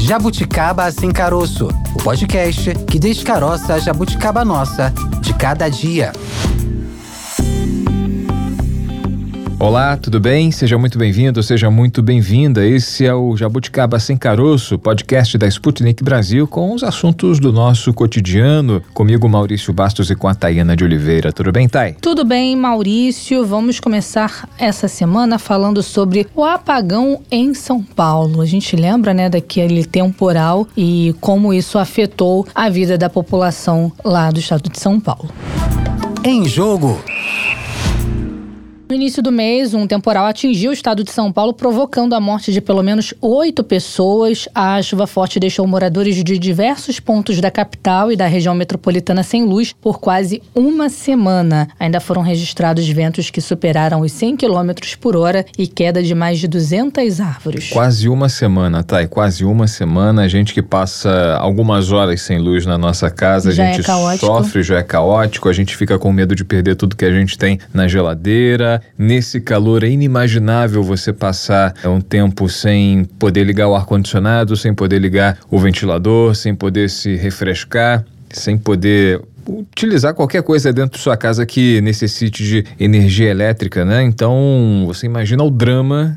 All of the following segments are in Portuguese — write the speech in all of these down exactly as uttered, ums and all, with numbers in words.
Jabuticaba Sem Caroço, o podcast que descaroça a jabuticaba nossa de cada dia. Olá, tudo bem? Seja muito bem-vindo, seja muito bem-vinda. Esse é o Jabuticaba Sem Caroço, podcast da Sputnik Brasil com os assuntos do nosso cotidiano. Comigo, Maurício Bastos, e com a Tayana de Oliveira. Tudo bem, Thay? Tudo bem, Maurício. Vamos começar essa semana falando sobre o apagão em São Paulo. A gente lembra, né, daquele temporal e como isso afetou a vida da população lá do estado de São Paulo. Em jogo. No início do mês, um temporal atingiu o estado de São Paulo, provocando a morte de pelo menos oito pessoas. A chuva forte deixou moradores de diversos pontos da capital e da região metropolitana sem luz por quase uma semana. Ainda foram registrados ventos que superaram os cem quilômetros por hora e queda de mais de duzentas árvores. Quase uma semana, Thay, quase uma semana. A gente que passa algumas horas sem luz na nossa casa, já a gente é caótico. sofre, já é caótico, a gente fica com medo de perder tudo que a gente tem na geladeira. Nesse calor é inimaginável você passar um tempo sem poder ligar o ar-condicionado, sem poder ligar o ventilador, sem poder se refrescar, sem poder utilizar qualquer coisa dentro de sua casa que necessite de energia elétrica, né? Então, você imagina o drama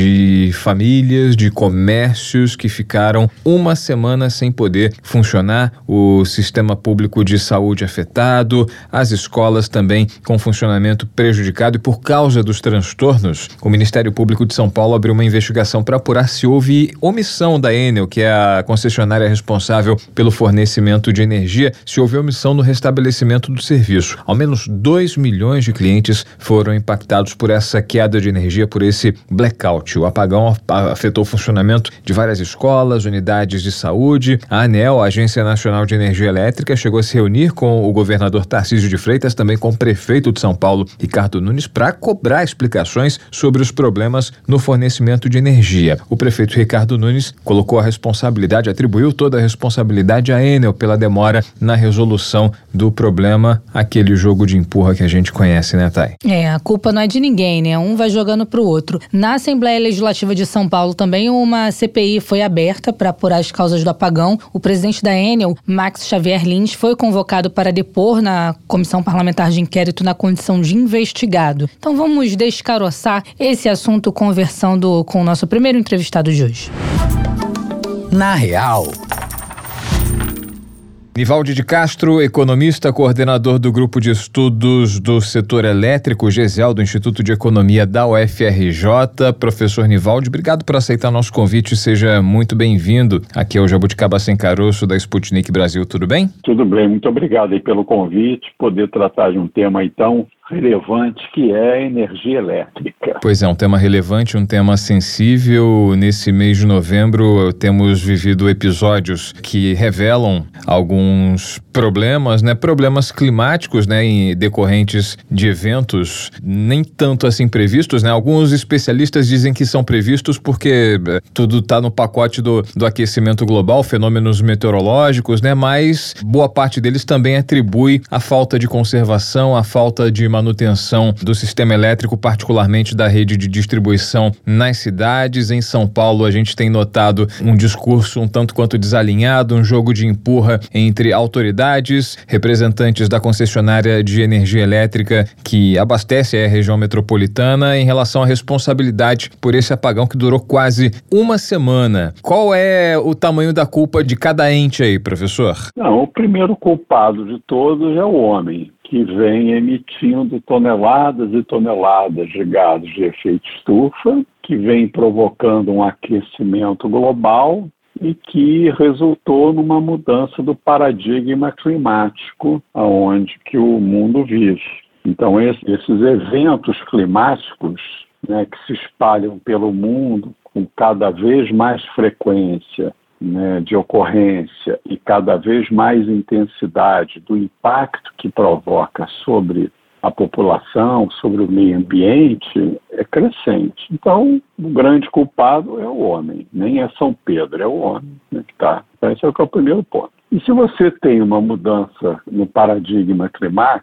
de famílias, de comércios que ficaram uma semana sem poder funcionar, o sistema público de saúde afetado, as escolas também com funcionamento prejudicado, e por causa dos transtornos, o Ministério Público de São Paulo abriu uma investigação para apurar se houve omissão da Enel, que é a concessionária responsável pelo fornecimento de energia, se houve omissão no restabelecimento do serviço. Ao menos dois milhões de clientes foram impactados por essa queda de energia, por esse blackout. O apagão afetou o funcionamento de várias escolas, unidades de saúde. A ANEEL, a Agência Nacional de Energia Elétrica, chegou a se reunir com o governador Tarcísio de Freitas, também com o prefeito de São Paulo, Ricardo Nunes, para cobrar explicações sobre os problemas no fornecimento de energia. O prefeito Ricardo Nunes colocou a responsabilidade, atribuiu toda a responsabilidade à Enel pela demora na resolução do problema, aquele jogo de empurra que a gente conhece, né, Thay? É, a culpa não é de ninguém, né? Um vai jogando pro outro. Na Assembleia Legislativa de São Paulo também uma C P I foi aberta para apurar as causas do apagão. O presidente da Enel, Max Xavier Lins, foi convocado para depor na Comissão Parlamentar de Inquérito na condição de investigado. Então vamos descaroçar esse assunto conversando com o nosso primeiro entrevistado de hoje. Na Real. Nivaldi de Castro, economista, coordenador do Grupo de Estudos do Setor Elétrico, GESEL, do Instituto de Economia da U F R J. Professor Nivaldi, obrigado por aceitar nosso convite, seja muito bem-vindo. Aqui é o Jabuticaba Sem Caroço da Sputnik Brasil, tudo bem? Tudo bem, muito obrigado aí pelo convite, poder tratar de um tema aí tão relevante que é a energia elétrica. Pois é, um tema relevante, um tema sensível. Nesse mês de novembro temos vivido episódios que revelam alguns problemas, né? Problemas climáticos, né? Em decorrentes de eventos nem tanto assim previstos, né? Alguns especialistas dizem que são previstos porque tudo está no pacote do, do aquecimento global, fenômenos meteorológicos, né? Mas boa parte deles também atribui a falta de conservação, a falta de manutenção do sistema elétrico, particularmente da rede de distribuição nas cidades. Em São Paulo, a gente tem notado um discurso um tanto quanto desalinhado, um jogo de empurra entre autoridades, representantes da concessionária de energia elétrica que abastece a região metropolitana em relação à responsabilidade por esse apagão que durou quase uma semana. Qual é o tamanho da culpa de cada ente aí, professor? Não, o primeiro culpado de todos é o homem, que vem emitindo toneladas e toneladas de gases de efeito estufa, que vem provocando um aquecimento global e que resultou numa mudança do paradigma climático aonde que o mundo vive. Então, esse, esses eventos climáticos, né, que se espalham pelo mundo com cada vez mais frequência, né, de ocorrência e cada vez mais intensidade do impacto que provoca sobre a população, sobre o meio ambiente, é crescente. Então, o grande culpado é o homem, nem é São Pedro, é o homem, né, que tá. Esse é o, que é o primeiro ponto. E se você tem uma mudança no paradigma climático,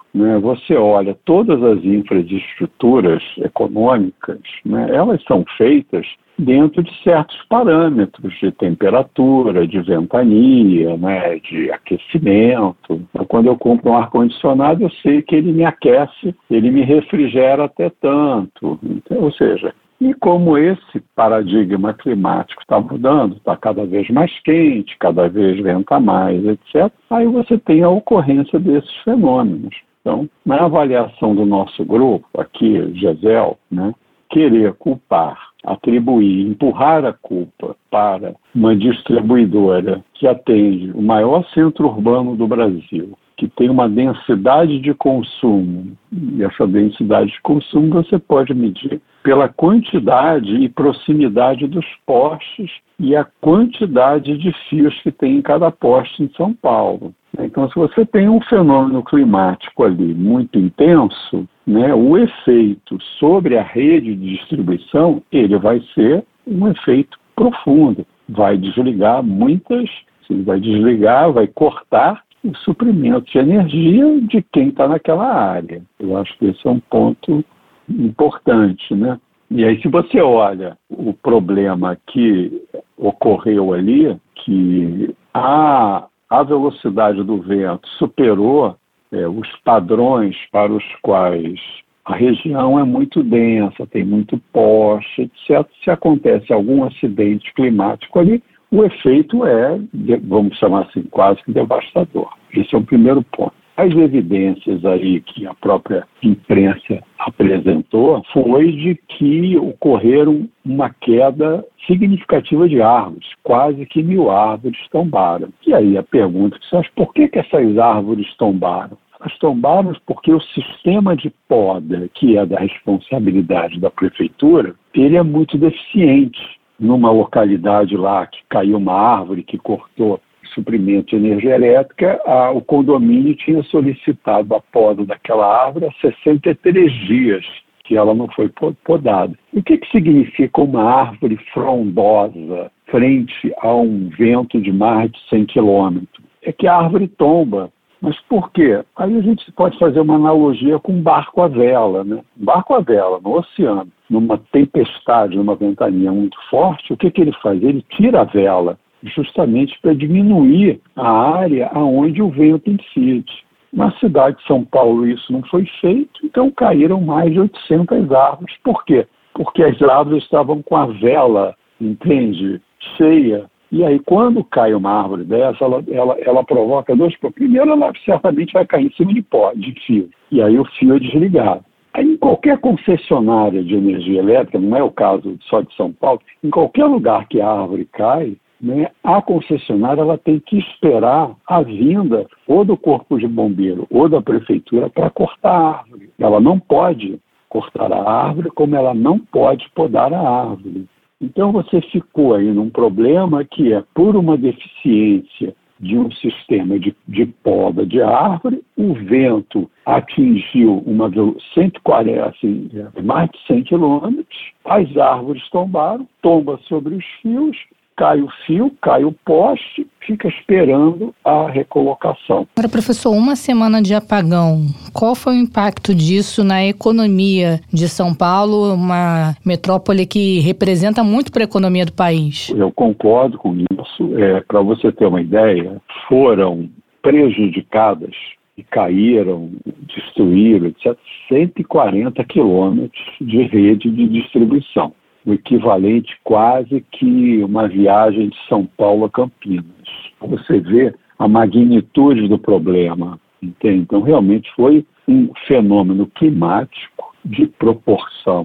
né, você olha todas as infraestruturas econômicas, né, elas são feitas dentro de certos parâmetros de temperatura, de ventania, né, de aquecimento. Então, quando eu compro um ar-condicionado, eu sei que ele me aquece, ele me refrigera até tanto. Então, ou seja, e como esse paradigma climático está mudando, está cada vez mais quente, cada vez venta mais, etcétera, aí você tem a ocorrência desses fenômenos. Então, na avaliação do nosso grupo, aqui, GESEL, né, querer culpar, atribuir, empurrar a culpa para uma distribuidora que atende o maior centro urbano do Brasil, que tem uma densidade de consumo, e essa densidade de consumo você pode medir pela quantidade e proximidade dos postes e a quantidade de fios que tem em cada poste em São Paulo. Então, se você tem um fenômeno climático ali muito intenso, né, o efeito sobre a rede de distribuição, ele vai ser um efeito profundo. Vai desligar muitas, sim, vai desligar, vai cortar o suprimento de energia de quem está naquela área. Eu acho que esse é um ponto importante, né? E aí, se você olha o problema que ocorreu ali, que a, a velocidade do vento superou é, os padrões para os quais a região é muito densa, tem muito poste, etcétera. Se acontece algum acidente climático ali, o efeito é, vamos chamar assim, quase que devastador. Esse é o primeiro ponto. As evidências aí que a própria imprensa apresentou foi de que ocorreram uma queda significativa de árvores, quase que mil árvores tombaram. E aí a pergunta que você acha, por que, que essas árvores tombaram? Elas tombaram porque o sistema de poda, que é da responsabilidade da prefeitura, ele é muito deficiente. Numa localidade lá que caiu uma árvore que cortou suprimento de energia elétrica, a, o condomínio tinha solicitado a poda daquela árvore há sessenta e três dias, que ela não foi podada. E o que, que significa uma árvore frondosa frente a um vento de mais de cem quilômetros? É que a árvore tomba. Mas por quê? Aí a gente pode fazer uma analogia com um barco à vela, né? Um barco à vela, no oceano, numa tempestade, numa ventania muito forte, o que, que ele faz? Ele tira a vela, justamente para diminuir a área aonde o vento incide. Na cidade de São Paulo isso não foi feito, então caíram mais de oitocentas árvores. Por quê? Porque as árvores estavam com a vela, entende, cheia. E aí, quando cai uma árvore dessa, ela, ela, ela provoca dois problemas. Primeiro, ela certamente vai cair em cima de pó, de fio, e aí o fio é desligado. Aí, em qualquer concessionária de energia elétrica, não é o caso só de São Paulo, em qualquer lugar que a árvore cai, né, a concessionária ela tem que esperar a vinda ou do corpo de bombeiro ou da prefeitura para cortar a árvore. Ela não pode cortar a árvore, como ela não pode podar a árvore. Então você ficou aí num problema que é por uma deficiência de um sistema de, de poda de árvore, o vento atingiu uma cento e quarenta, assim, mais de cem quilômetros, as árvores tombaram, tomba sobre os fios, cai o fio, cai o poste, fica esperando a recolocação. Agora, professor, uma semana de apagão, qual foi o impacto disso na economia de São Paulo, uma metrópole que representa muito para a economia do país? Eu concordo com isso. É, para você ter uma ideia, foram prejudicadas e caíram, destruíram, etcétera, cento e quarenta quilômetros de rede de distribuição. O equivalente quase que uma viagem de São Paulo a Campinas. Você vê a magnitude do problema, entende? Então, realmente foi um fenômeno climático de proporção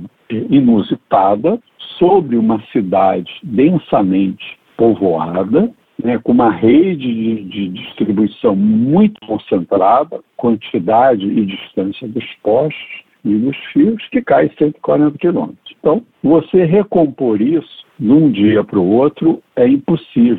inusitada sobre uma cidade densamente povoada, né, com uma rede de, de distribuição muito concentrada, quantidade e distância dos postes e dos fios, que cai cento e quarenta quilômetros. Então, você recompor isso de um dia para o outro é impossível.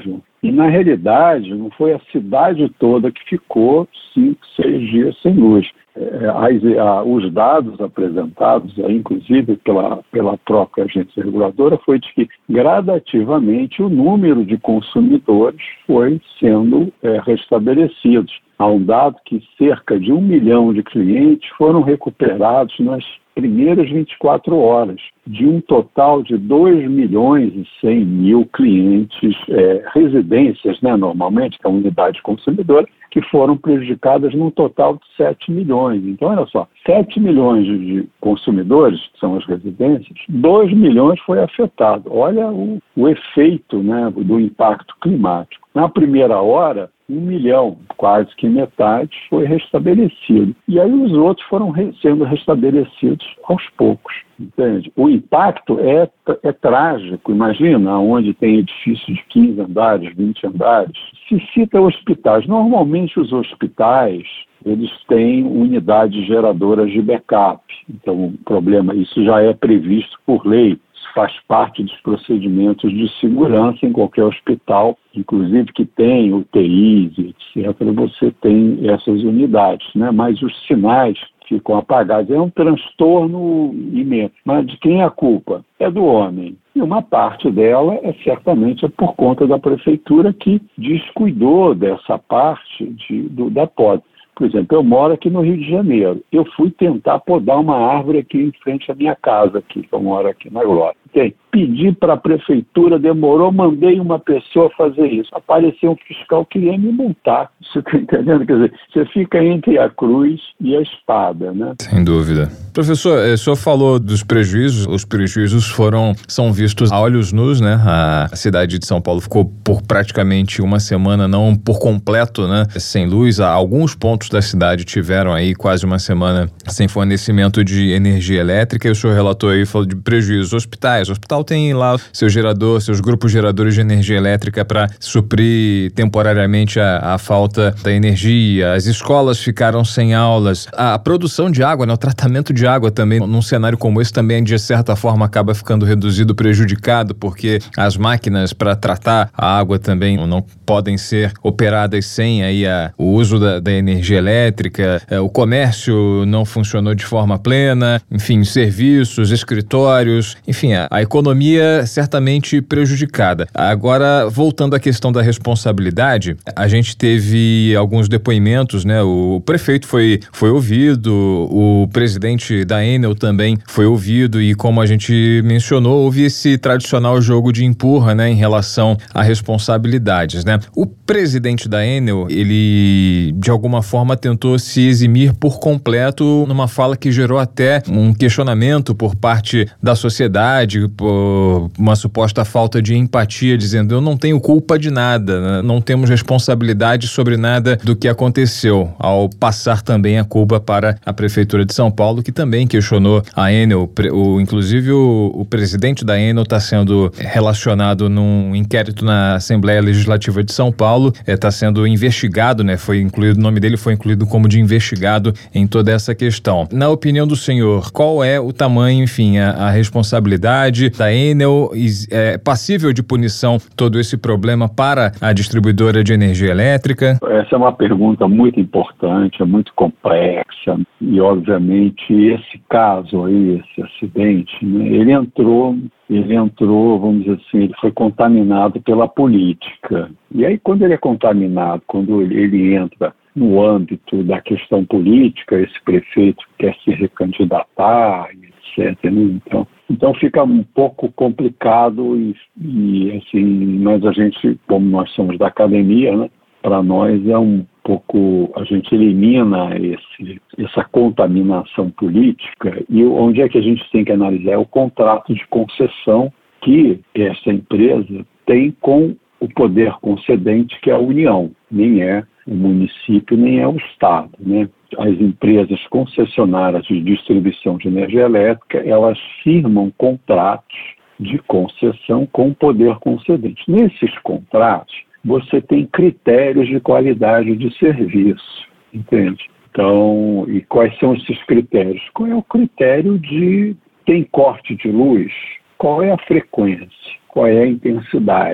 E, na realidade, não foi a cidade toda que ficou cinco, seis dias sem luz. É, as, a, os dados apresentados, aí, inclusive pela, pela própria agência reguladora, foi de que, gradativamente, o número de consumidores foi sendo é, restabelecido. Há um dado que cerca de um milhão de clientes foram recuperados nas primeiras vinte e quatro horas, de um total de dois milhões e cem mil clientes, é, residências, né, normalmente, que é a unidade consumidora, que foram prejudicadas num total de sete milhões. Então, olha só, sete milhões de consumidores, que são as residências, dois milhões foi afetado. Olha o, o efeito, né, do impacto climático. Na primeira hora, um milhão, quase que metade, foi restabelecido. E aí os outros foram re- sendo restabelecidos aos poucos, entende? O impacto é, é trágico. Imagina, onde tem edifícios de quinze andares, vinte andares. Se cita hospitais. Normalmente os hospitais, eles têm unidades geradoras de backup. Então, o problema, isso já é previsto por lei. Faz parte dos procedimentos de segurança em qualquer hospital, inclusive que tem U T Is, etcétera. Você tem essas unidades, né? Mas os sinais ficam apagados. É um transtorno imenso. Mas de quem é a culpa? É do homem. E uma parte dela é certamente é por conta da prefeitura que descuidou dessa parte de, do, da poda. Por exemplo, eu moro aqui no Rio de Janeiro. Eu fui tentar podar uma árvore aqui em frente à minha casa, aqui, que eu moro aqui na Glória. Tem. Pedi para a prefeitura, demorou, mandei uma pessoa fazer isso. Apareceu um fiscal que queria me multar. Você está entendendo? Quer dizer, você fica entre a cruz e a espada, né? Sem dúvida. Professor, o senhor falou dos prejuízos. Os prejuízos foram, são vistos a olhos nus, né? A cidade de São Paulo ficou por praticamente uma semana, não por completo, né? Sem luz. Alguns pontos da cidade tiveram aí quase uma semana sem fornecimento de energia elétrica. E o senhor relatou aí, falou de prejuízos. Hospitais. O hospital tem lá seu gerador, seus grupos geradores de energia elétrica para suprir temporariamente a, a falta da energia. As escolas ficaram sem aulas. A, a produção de água, né? O tratamento de água também, num cenário como esse, também de certa forma acaba ficando reduzido, prejudicado, porque as máquinas para tratar a água também não podem ser operadas sem aí a, o uso da, da energia elétrica. É, o comércio não funcionou de forma plena, enfim, serviços, escritórios, enfim, a, a economia certamente prejudicada. Agora, voltando à questão da responsabilidade, a gente teve alguns depoimentos, né? O prefeito foi, foi ouvido, o presidente da Enel também foi ouvido e, como a gente mencionou, houve esse tradicional jogo de empurra, né, em relação a responsabilidades, né? O presidente da Enel, ele de alguma forma tentou se eximir por completo numa fala que gerou até um questionamento por parte da sociedade, por uma suposta falta de empatia, dizendo: eu não tenho culpa de nada, né? Não temos responsabilidade sobre nada do que aconteceu, ao passar também a culpa para a Prefeitura de São Paulo, que também questionou a Enel. O, inclusive o, o presidente da Enel está sendo relacionado num inquérito na Assembleia Legislativa de São Paulo, está é, sendo investigado, né? Foi incluído, o nome dele foi incluído como de investigado em toda essa questão. Na opinião do senhor, qual é o tamanho, enfim, a, a responsabilidade da Enel? É passível de punição todo esse problema para a distribuidora de energia elétrica? Essa é uma pergunta muito importante, é muito complexa e, obviamente, esse caso aí, esse acidente, né, ele entrou, ele entrou, vamos dizer assim, ele foi contaminado pela política. E aí, quando ele é contaminado, quando ele, ele entra no âmbito da questão política, esse prefeito quer se recandidatar, etcétera, né? Então, então fica um pouco complicado e, e assim, mas a gente, como nós somos da academia, né, para nós é um pouco, a gente elimina esse, essa contaminação política e onde é que a gente tem que analisar é o contrato de concessão que essa empresa tem com o poder concedente, que é a União, nem é o município, nem é o Estado, né? As empresas concessionárias de distribuição de energia elétrica, elas firmam contratos de concessão com o poder concedente. Nesses contratos, você tem critérios de qualidade de serviço, entende? Então, e quais são esses critérios? Qual é o critério de tem corte de luz? Qual é a frequência? Qual é a intensidade?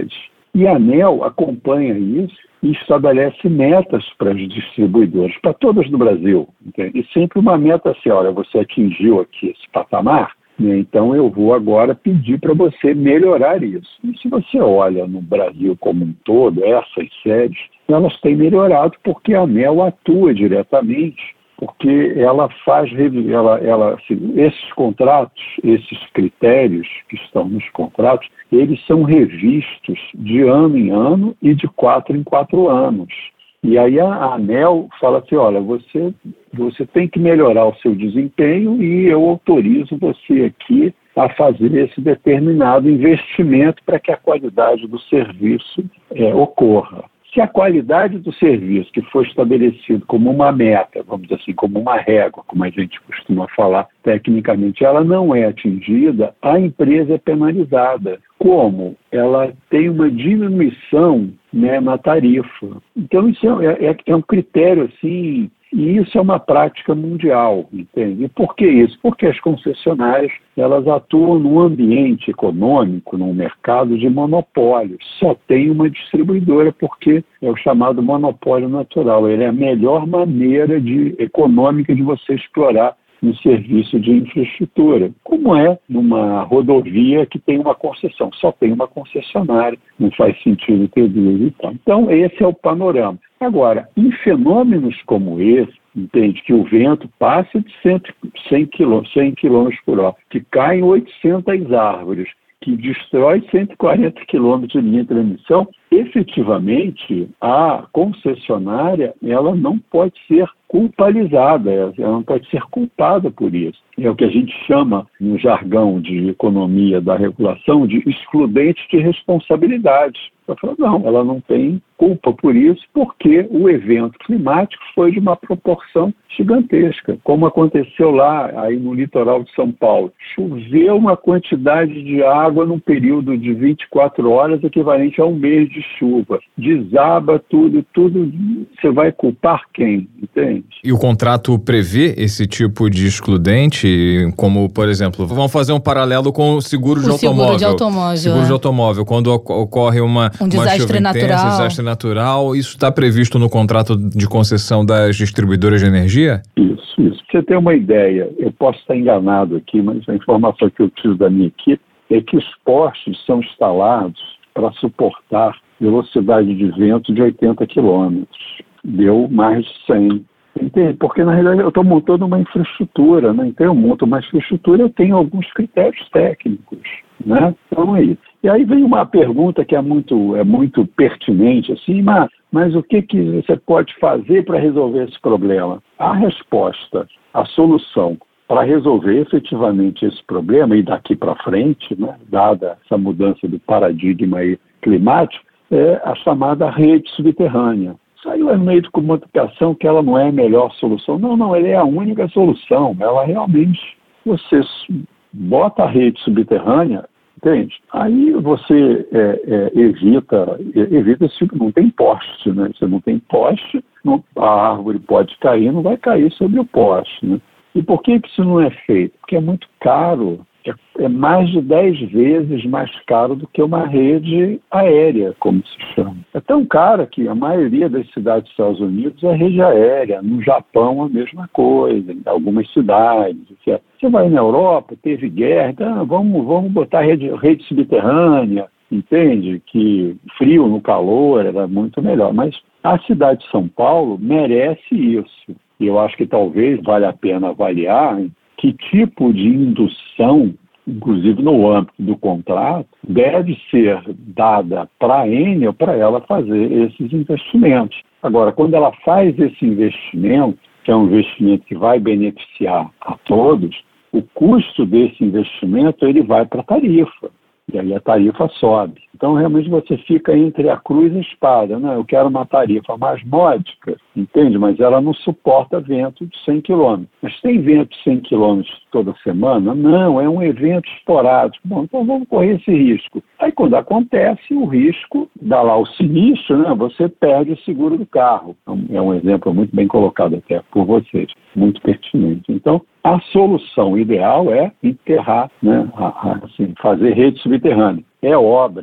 E a ANEEL acompanha isso e estabelece metas para os distribuidores, para todas no Brasil. Entende? E sempre uma meta assim, olha, você atingiu aqui esse patamar, né, então eu vou agora pedir para você melhorar isso. E se você olha no Brasil como um todo, essas séries, elas têm melhorado porque a ANEEL atua diretamente, porque ela faz, ela, ela, assim, esses contratos, esses critérios que estão nos contratos, eles são revistos de ano em ano e de quatro em quatro anos. E aí a ANEEL fala assim, olha, você, você tem que melhorar o seu desempenho e eu autorizo você aqui a fazer esse determinado investimento para que a qualidade do serviço é, ocorra. Se a qualidade do serviço que foi estabelecido como uma meta, vamos dizer assim, como uma régua, como a gente costuma falar tecnicamente, ela não é atingida, a empresa é penalizada. Como? Ela tem uma diminuição, né, na tarifa. Então, isso é, é, é um critério, assim, e isso é uma prática mundial, entende? E por que isso? Porque as concessionárias, elas atuam num ambiente econômico, num mercado de monopólio. Só tem uma distribuidora porque é o chamado monopólio natural. Ele é a melhor maneira de, econômica de você explorar um serviço de infraestrutura, como é numa rodovia que tem uma concessão. Só tem uma concessionária, não faz sentido ter duas e tal. Então, esse é o panorama. Agora, em fenômenos como esse, entende, que o vento passa de cem quilômetros por hora, que caem oitocentas árvores, que destrói cento e quarenta quilômetros de linha de transmissão, efetivamente, a concessionária ela não pode ser culpabilizada, ela não pode ser culpada por isso. É o que a gente chama, no jargão de economia da regulação, de excludente de responsabilidade. Ela fala, não, ela não tem culpa por isso, porque o evento climático foi de uma proporção gigantesca, como aconteceu lá aí no litoral de São Paulo. Choveu uma quantidade de água num período de vinte e quatro horas equivalente a um mês de chuva. Desaba tudo, tudo. Você vai culpar quem? Entende? E o contrato prevê esse tipo de excludente, como, por exemplo, vamos fazer um paralelo com o seguro o de automóvel. Seguro de automóvel. Seguro é. de automóvel. Quando ocorre uma, um uma desastre chuva natural. intensa, desastre natural, isso está previsto no contrato de concessão das distribuidoras de energia? Isso, isso. Pra você ter uma ideia, eu posso estar enganado aqui, mas a informação que eu tive da minha equipe é que os postes são instalados para suportar velocidade de vento de oitenta quilômetros. Deu mais de cem. Entende? Porque, na realidade, eu estou montando uma infraestrutura, né? Então, eu monto uma infraestrutura, eu tenho alguns critérios técnicos, né? Então, é isso. E aí vem uma pergunta que é muito, é muito pertinente, assim, mas, mas o que, que você pode fazer para resolver esse problema? A resposta, a solução para resolver efetivamente esse problema, e daqui para frente, né, dada essa mudança do paradigma aí climático, é a chamada rede subterrânea. Saiu aí no meio de comunicação que ela não é a melhor solução. Não, não, ela é a única solução. Ela realmente, você bota a rede subterrânea, entende? Aí você é, é, evita, evita esse tipo, não tem poste, né? Você não tem poste, não, a árvore pode cair, não vai cair sobre o poste, né? E por que que isso não é feito? Porque é muito caro. É mais de dez vezes mais caro do que uma rede aérea, como se chama. É tão caro que a maioria das cidades dos Estados Unidos é rede aérea. No Japão, a mesma coisa, em algumas cidades. Etcétera. Você vai na Europa, teve guerra, então vamos, vamos botar rede, rede subterrânea, entende? Que frio no calor era muito melhor. Mas a cidade de São Paulo merece isso. E eu acho que talvez valha a pena avaliar que tipo de indução, inclusive no âmbito do contrato, deve ser dada para a Enel para ela fazer esses investimentos. Agora, quando ela faz esse investimento, que é um investimento que vai beneficiar a todos, o custo desse investimento ele vai para a tarifa. E aí a tarifa sobe. Então, realmente, você fica entre a cruz e a espada, né? Eu quero uma tarifa mais módica, entende? Mas ela não suporta vento de cem quilômetros. Mas tem vento de cem quilômetros toda semana? Não, é um evento esporádico. Bom, então vamos correr esse risco. Aí, quando acontece, o risco dá lá o sinistro, né? Você perde o seguro do carro. É um exemplo muito bem colocado até por vocês, muito pertinente. Então, a solução ideal é enterrar, né? assim, fazer rede subterrânea. É obra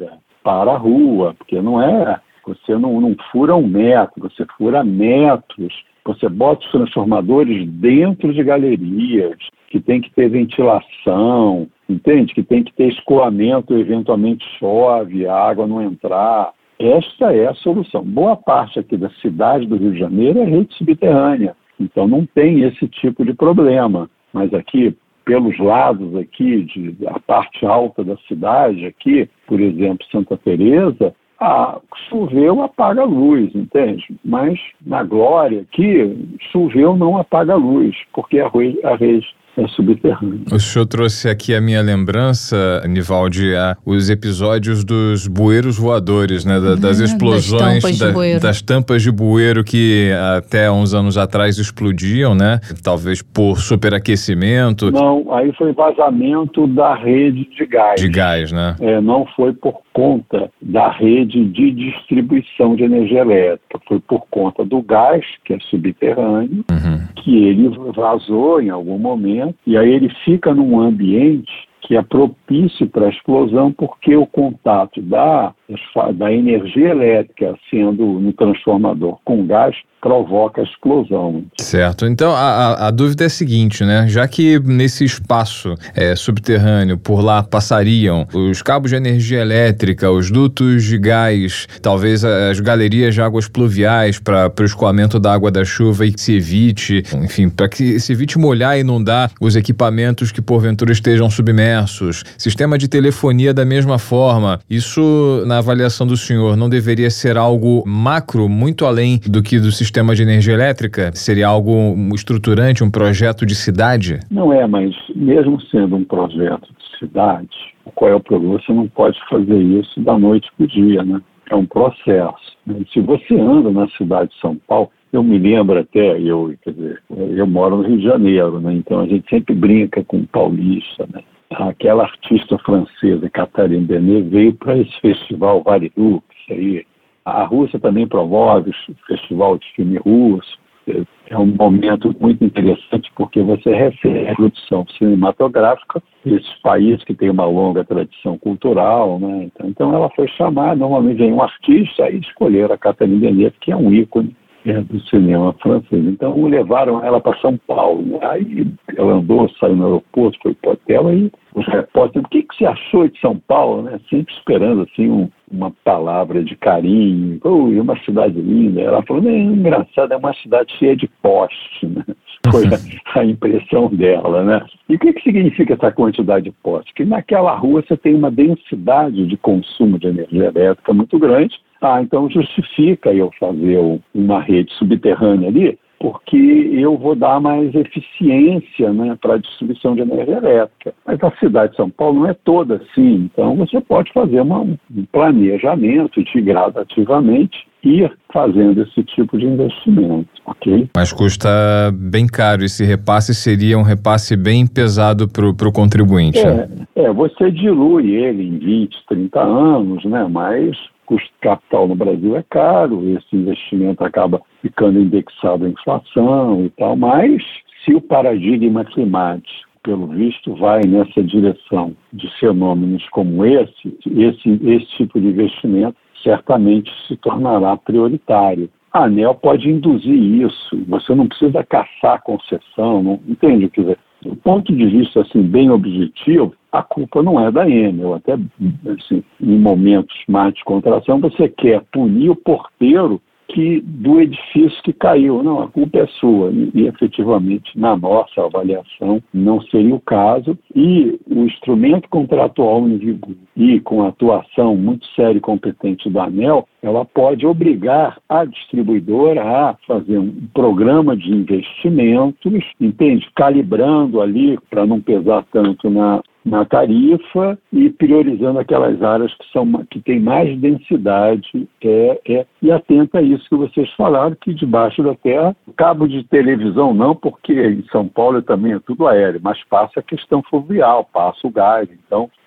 para a rua, porque não é, você não, não fura um metro, você fura metros, você bota os transformadores dentro de galerias, que tem que ter ventilação, entende? Que tem que ter escoamento, eventualmente chove, a água não entrar. Esta é a solução. Boa parte aqui da cidade do Rio de Janeiro é rede subterrânea, então não tem esse tipo de problema. Mas aqui, pelos lados aqui, de, a parte alta da cidade, aqui, por exemplo, Santa Teresa, ah, choveu, apaga a luz, entende? Mas na Glória aqui, choveu, não apaga a luz, porque a rede, a rede é subterrânea. O senhor trouxe aqui a minha lembrança, Nivaldi, a, os episódios dos bueiros voadores, né? Da, das explosões, das tampas, da, das tampas de bueiro que até uns anos atrás explodiam, né? Talvez por superaquecimento. Não, aí foi vazamento da rede de gás. De gás, né? É, não foi por conta da rede de distribuição de energia elétrica, foi por conta do gás, que é subterrâneo, uhum. que ele vazou em algum momento, e aí ele fica num ambiente que é propício para a explosão, porque o contato da, da energia elétrica sendo no transformador com gás provoca a explosão. Certo. Então, a, a, a dúvida é a seguinte, né? Já que nesse espaço é, subterrâneo, por lá passariam os cabos de energia elétrica, os dutos de gás, talvez as galerias de águas pluviais para o escoamento da água da chuva e que se evite, enfim, para que se evite molhar e inundar os equipamentos que porventura estejam submersos, sistema de telefonia da mesma forma, isso, na avaliação do senhor, não deveria ser algo macro, muito além do que do sistema sistema de energia elétrica? Seria algo estruturante, um projeto de cidade? Não é, mas mesmo sendo um projeto de cidade, qual é o problema? Você não pode fazer isso da noite para o dia, né? É um processo. Se você anda na cidade de São Paulo, eu me lembro até, eu, quer dizer, eu moro no Rio de Janeiro, né? Então a gente sempre brinca com o paulista, né? Aquela artista francesa, Catherine Deneuve, veio para esse festival Vale Lux aí. A Rússia também promove o festival de filme russo. É um momento muito interessante porque você recebe a produção cinematográfica desses países que têm uma longa tradição cultural, né? Então, então ela foi chamada, normalmente vem um artista, aí escolheram a Catherine Deneuve, que é um ícone é, do cinema francês. Então levaram ela para São Paulo, né? Aí ela andou, saiu no aeroporto, foi para o hotel, aí os repórteres, o que, que você achou de São Paulo, né? Sempre esperando assim um, uma palavra de carinho, oh, é uma cidade linda. Ela falou, é engraçado, é uma cidade cheia de poste, né? Foi a, a impressão dela, né? E o que, que significa essa quantidade de poste? Que naquela rua você tem uma densidade de consumo de energia elétrica muito grande. Ah, então justifica eu fazer uma rede subterrânea ali, porque eu vou dar mais eficiência, né, para a distribuição de energia elétrica. Mas a cidade de São Paulo não é toda assim, então você pode fazer uma, um planejamento de gradativamente ir fazendo esse tipo de investimento, ok? Mas custa bem caro, esse repasse seria um repasse bem pesado para o contribuinte. É, né? é, você dilui ele em vinte, trinta anos, né, mas custo de capital no Brasil é caro, esse investimento acaba ficando indexado à inflação e tal, mas se o paradigma climático, pelo visto, vai nessa direção de fenômenos como esse, esse, esse tipo de investimento certamente se tornará prioritário. A ANEEL pode induzir isso, você não precisa caçar concessão, não, entende o que dizer? Do ponto de vista assim, bem objetivo, a culpa não é da Enel. Até assim, em momentos mais de contração, você quer punir o porteiro que, do edifício que caiu. Não, a culpa é sua. E, e efetivamente, na nossa avaliação, não seria o caso. E o instrumento contratual em vigor e com a atuação muito séria e competente da ANEEL, ela pode obrigar a distribuidora a fazer um programa de investimentos, entende? Calibrando ali para não pesar tanto na, na tarifa e priorizando aquelas áreas que, são, que têm mais densidade é, é, e atenta a isso que vocês falaram, que debaixo da terra, cabo de televisão não, porque em São Paulo também é tudo aéreo, mas passa a questão fluvial, passa o gás. Então,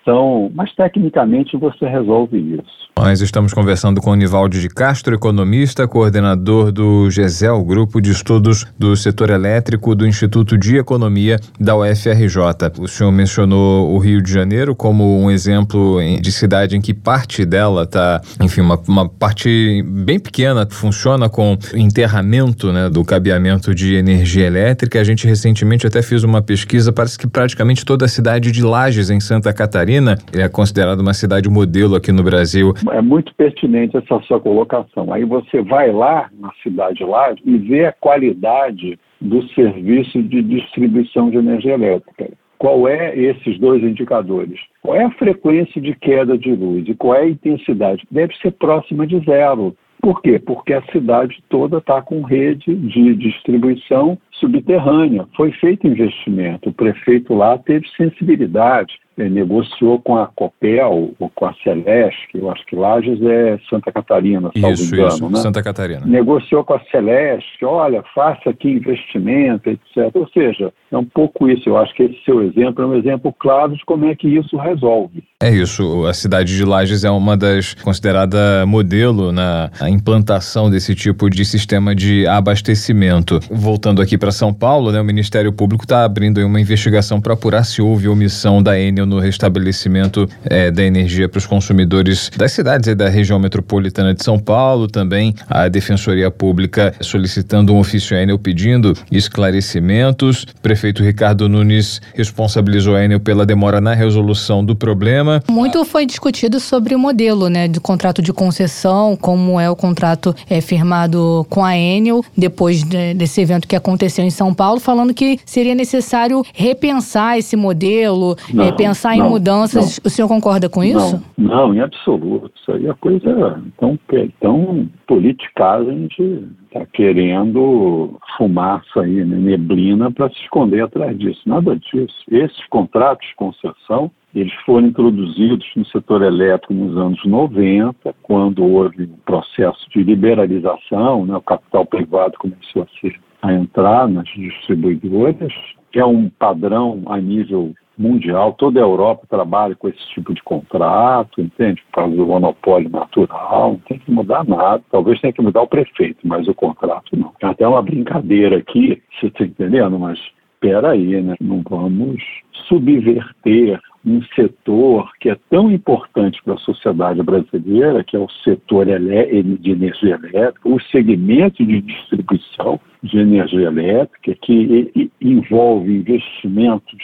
Então, mas tecnicamente você resolve isso. Nós estamos conversando com o Nivaldo de Castro, economista, coordenador do GESEL, Grupo de Estudos do Setor Elétrico do Instituto de Economia da U F R J. O senhor mencionou o Rio de Janeiro como um exemplo de cidade em que parte dela está, enfim, uma, uma parte bem pequena, funciona com enterramento, né, do cabeamento de energia elétrica. A gente recentemente até fez uma pesquisa, parece que praticamente toda a cidade de Lages, em Santa Catarina, é considerada uma cidade modelo aqui no Brasil. É muito pertinente essa sua colocação. Aí você vai lá na cidade de Lages e vê a qualidade do serviço de distribuição de energia elétrica. Qual é esses dois indicadores? Qual é a frequência de queda de luz e qual é a intensidade? Deve ser próxima de zero. Por quê? Porque a cidade toda está com rede de distribuição subterrânea. Foi feito investimento. O prefeito lá teve sensibilidade. É, negociou com a Copel ou com a Celesc, eu acho que Lages é Santa Catarina, salvo Isso, engano, isso, né? Santa Catarina. Negociou com a Celesc, olha, faça aqui investimento, etcétera. Ou seja, é um pouco isso. Eu acho que esse seu exemplo é um exemplo claro de como é que isso resolve. É isso. A cidade de Lages é uma das considerada modelo na implantação desse tipo de sistema de abastecimento. Voltando aqui para São Paulo, né, o Ministério Público está abrindo aí uma investigação para apurar se houve omissão da Enel no restabelecimento é, da energia para os consumidores das cidades e da região metropolitana de São Paulo. Também a Defensoria Pública solicitando um ofício à Enel pedindo esclarecimentos. O prefeito Ricardo Nunes responsabilizou a Enel pela demora na resolução do problema. Muito foi discutido sobre o modelo, né, de contrato de concessão, como é o contrato é, firmado com a Enel depois de, desse evento que aconteceu em São Paulo, falando que seria necessário repensar esse modelo, Não, é, pensar não, em mudanças. não. O senhor concorda com isso? Não, não, em absoluto. Isso aí é coisa tão, tão politicada, a gente está querendo fumaça aí, né, neblina para se esconder atrás disso. Nada disso. Esses contratos de concessão, eles foram introduzidos no setor elétrico nos anos noventa, quando houve um processo de liberalização, né, o capital privado começou a, ser, a entrar nas distribuidoras, que é um padrão a nível mundial. Toda a Europa trabalha com esse tipo de contrato, entende? Por causa do monopólio natural, não tem que mudar nada. Talvez tenha que mudar o prefeito, mas o contrato não. Tem até uma brincadeira aqui, você está entendendo? Mas espera aí, né? Não vamos subverter um setor que é tão importante para a sociedade brasileira, que é o setor de energia elétrica, o segmento de distribuição de energia elétrica, que envolve investimentos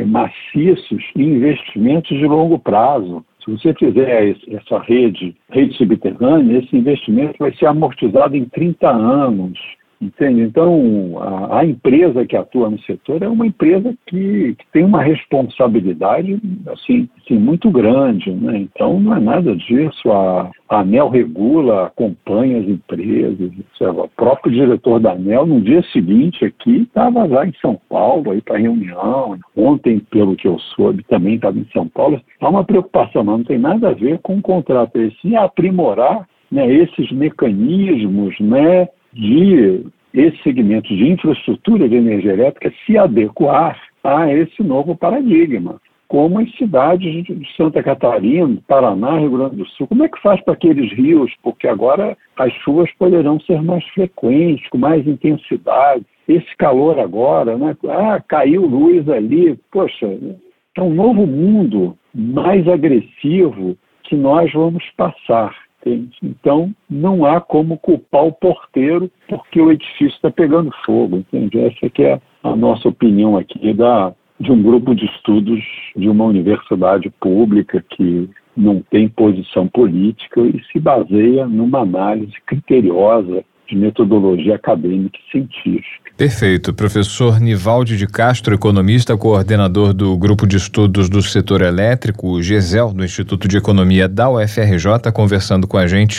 maciços e investimentos de longo prazo. Se você fizer essa rede, rede subterrânea, esse investimento vai ser amortizado em trinta anos. Entende? Então, a, a empresa que atua no setor é uma empresa que, que tem uma responsabilidade assim, assim, muito grande, né? Então, não é nada disso. A, a ANEEL regula, acompanha as empresas. Etcétera. O próprio diretor da ANEEL, no dia seguinte aqui, estava lá em São Paulo para reunião. Ontem, pelo que eu soube, também estava em São Paulo. Há uma preocupação, mas não tem nada a ver com o contrato. É sim aprimorar, né, esses mecanismos, né, de esse segmento de infraestrutura de energia elétrica se adequar a esse novo paradigma. Como as cidades de Santa Catarina, Paraná, Rio Grande do Sul, como é que faz para aqueles rios? Porque agora as chuvas poderão ser mais frequentes, com mais intensidade. Esse calor agora, né? Ah, caiu luz ali. Poxa, é um novo mundo mais agressivo que nós vamos passar. Então, não há como culpar o porteiro porque o edifício está pegando fogo, entende? Essa que é a nossa opinião aqui da, de um grupo de estudos de uma universidade pública que não tem posição política e se baseia numa análise criteriosa de metodologia acadêmica e científica. Perfeito. Professor Nivaldo de Castro, economista, coordenador do Grupo de Estudos do Setor Elétrico, o GESEL, do Instituto de Economia da U F R J, conversando com a gente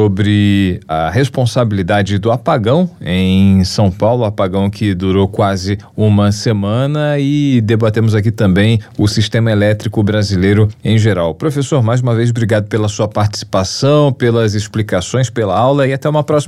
sobre a responsabilidade do apagão em São Paulo, apagão que durou quase uma semana, e debatemos aqui também o sistema elétrico brasileiro em geral. Professor, mais uma vez, obrigado pela sua participação, pelas explicações, pela aula e até uma próxima oportunidade.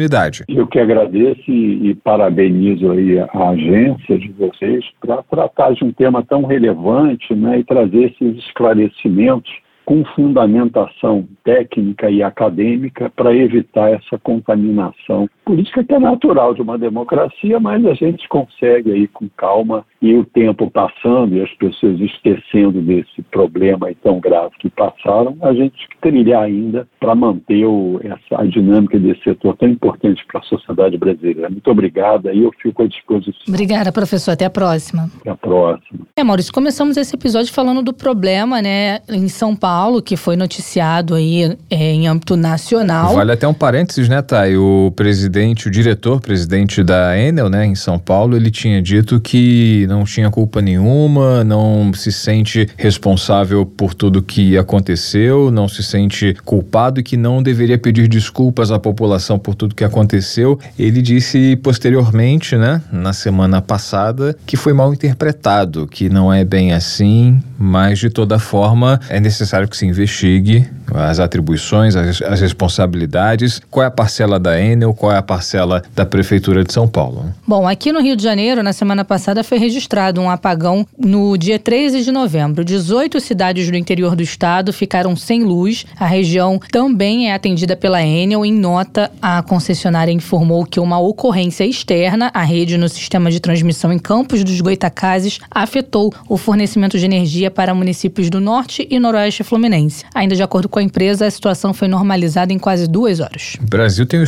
oportunidade. Eu que agradeço e, e parabenizo aí a agência de vocês para tratar de um tema tão relevante, né, e trazer esses esclarecimentos com fundamentação técnica e acadêmica para evitar essa contaminação política que é natural de uma democracia, mas a gente consegue aí com calma e o tempo passando e as pessoas esquecendo desse problema aí tão grave que passaram, a gente trilhar ainda para manter o, essa, a dinâmica desse setor tão importante para a sociedade brasileira. Muito obrigado e eu fico à disposição. Obrigada, professor. Até a próxima. Até a próxima. É, Maurício, começamos esse episódio falando do problema, né, em São Paulo, que foi noticiado aí é, em âmbito nacional. Vale até um parênteses, né, Thay? O presidente, o diretor-presidente da Enel, né, em São Paulo, ele tinha dito que não tinha culpa nenhuma, não se sente responsável por tudo que aconteceu, não se sente culpado e que não deveria pedir desculpas à população por tudo que aconteceu. Ele disse posteriormente, né, na semana passada, que foi mal interpretado, que não é bem assim, mas de toda forma é necessário que se investigue as atribuições, as, as responsabilidades, qual é a parcela da Enel, qual é a parcela da Prefeitura de São Paulo. Bom, aqui no Rio de Janeiro, na semana passada, foi registrado um apagão no dia treze de novembro. dezoito cidades do interior do estado ficaram sem luz. A região também é atendida pela Enel. Em nota, a concessionária informou que uma ocorrência externa à rede no sistema de transmissão em Campos dos Goytacazes afetou o fornecimento de energia para municípios do norte e noroeste fluminense. Ainda de acordo com a empresa, a situação foi normalizada em quase duas horas. O Brasil tem um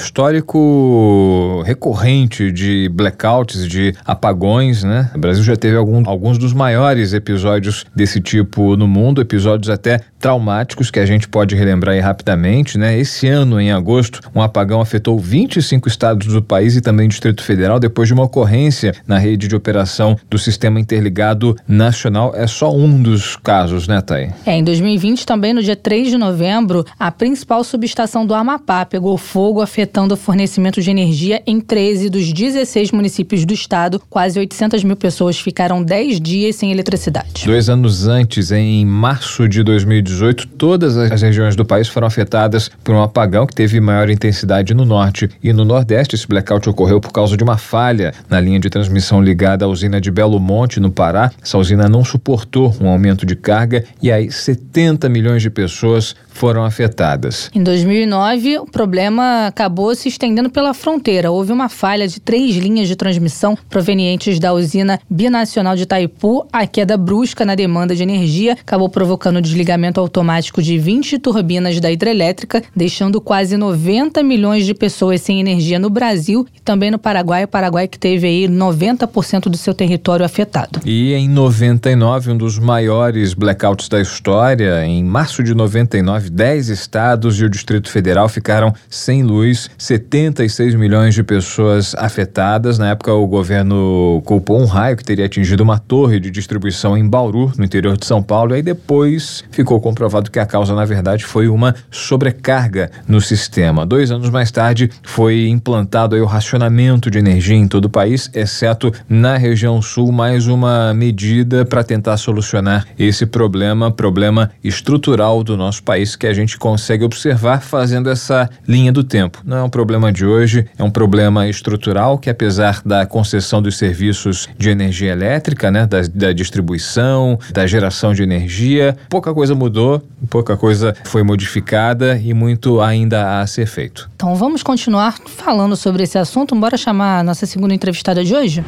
histórico recorrente de blackouts, de apagões, né? O Brasil já teve algum, alguns dos maiores episódios desse tipo no mundo, episódios até traumáticos que a gente pode relembrar aí rapidamente, né? Esse ano, em agosto, um apagão afetou vinte e cinco estados do país e também Distrito Federal depois de uma ocorrência na rede de operação do Sistema Interligado Nacional. É só um dos casos, né, Thay? É, em dois mil e vinte, também no dia três de novembro, a principal subestação do Amapá pegou fogo, afetando o fornecimento de energia em treze dos dezesseis municípios do estado. Quase oitocentas mil pessoas ficaram dez dias sem eletricidade. Dois anos antes, em março de dois mil e dezoito, todas as regiões do país foram afetadas por um apagão que teve maior intensidade no norte e no nordeste. Esse blackout ocorreu por causa de uma falha na linha de transmissão ligada à usina de Belo Monte, no Pará. Essa usina não suportou um aumento de carga e aí setenta milhões de pessoas foram afetadas. Em dois mil e nove, o problema acabou se estendendo pela fronteira. Houve uma falha de três linhas de transmissão provenientes da usina binacional de Itaipu. A queda brusca na demanda de energia acabou provocando o desligamento automático de vinte turbinas da hidrelétrica, deixando quase noventa milhões de pessoas sem energia no Brasil e também no Paraguai. O Paraguai que teve aí noventa por cento do seu território afetado. E em noventa e nove, um dos maiores blackouts da história, em março de noventa e nove, dez estados e o Distrito Federal ficaram sem luz, setenta e seis milhões de pessoas afetadas. Na época, o governo culpou um raio que teria atingido uma torre de distribuição em Bauru, no interior de São Paulo, e aí depois ficou comprovado que a causa, na verdade, foi uma sobrecarga no sistema. Dois anos mais tarde, foi implantado aí o racionamento de energia em todo o país, exceto na região sul, mais uma medida para tentar solucionar esse problema, problema estrutural do nosso país, que a gente consegue observar fazendo essa linha do tempo. Não é um problema de hoje, é um problema estrutural que, apesar da concessão dos serviços de energia elétrica, né, da, da distribuição, da geração de energia, pouca coisa mudou, pouca coisa foi modificada e muito ainda a ser feito. Então vamos continuar falando sobre esse assunto. Bora chamar a nossa segunda entrevistada de hoje?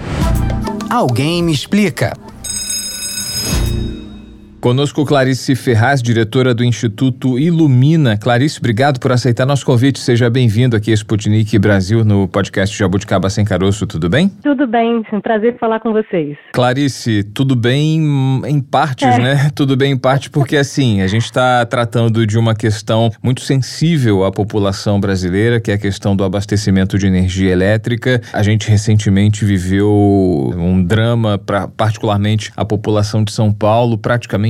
Alguém me explica. Conosco Clarice Ferraz, diretora do Instituto Ilumina. Clarice, obrigado por aceitar nosso convite. Seja bem-vindo aqui a Sputnik Brasil no podcast Jabuticaba Sem Caroço. Tudo bem? Tudo bem, é um prazer falar com vocês. Clarice, tudo bem em partes, é. né? Tudo bem em parte porque, assim, a gente está tratando de uma questão muito sensível à população brasileira, que é a questão do abastecimento de energia elétrica. A gente recentemente viveu um drama, pra, particularmente a população de São Paulo, praticamente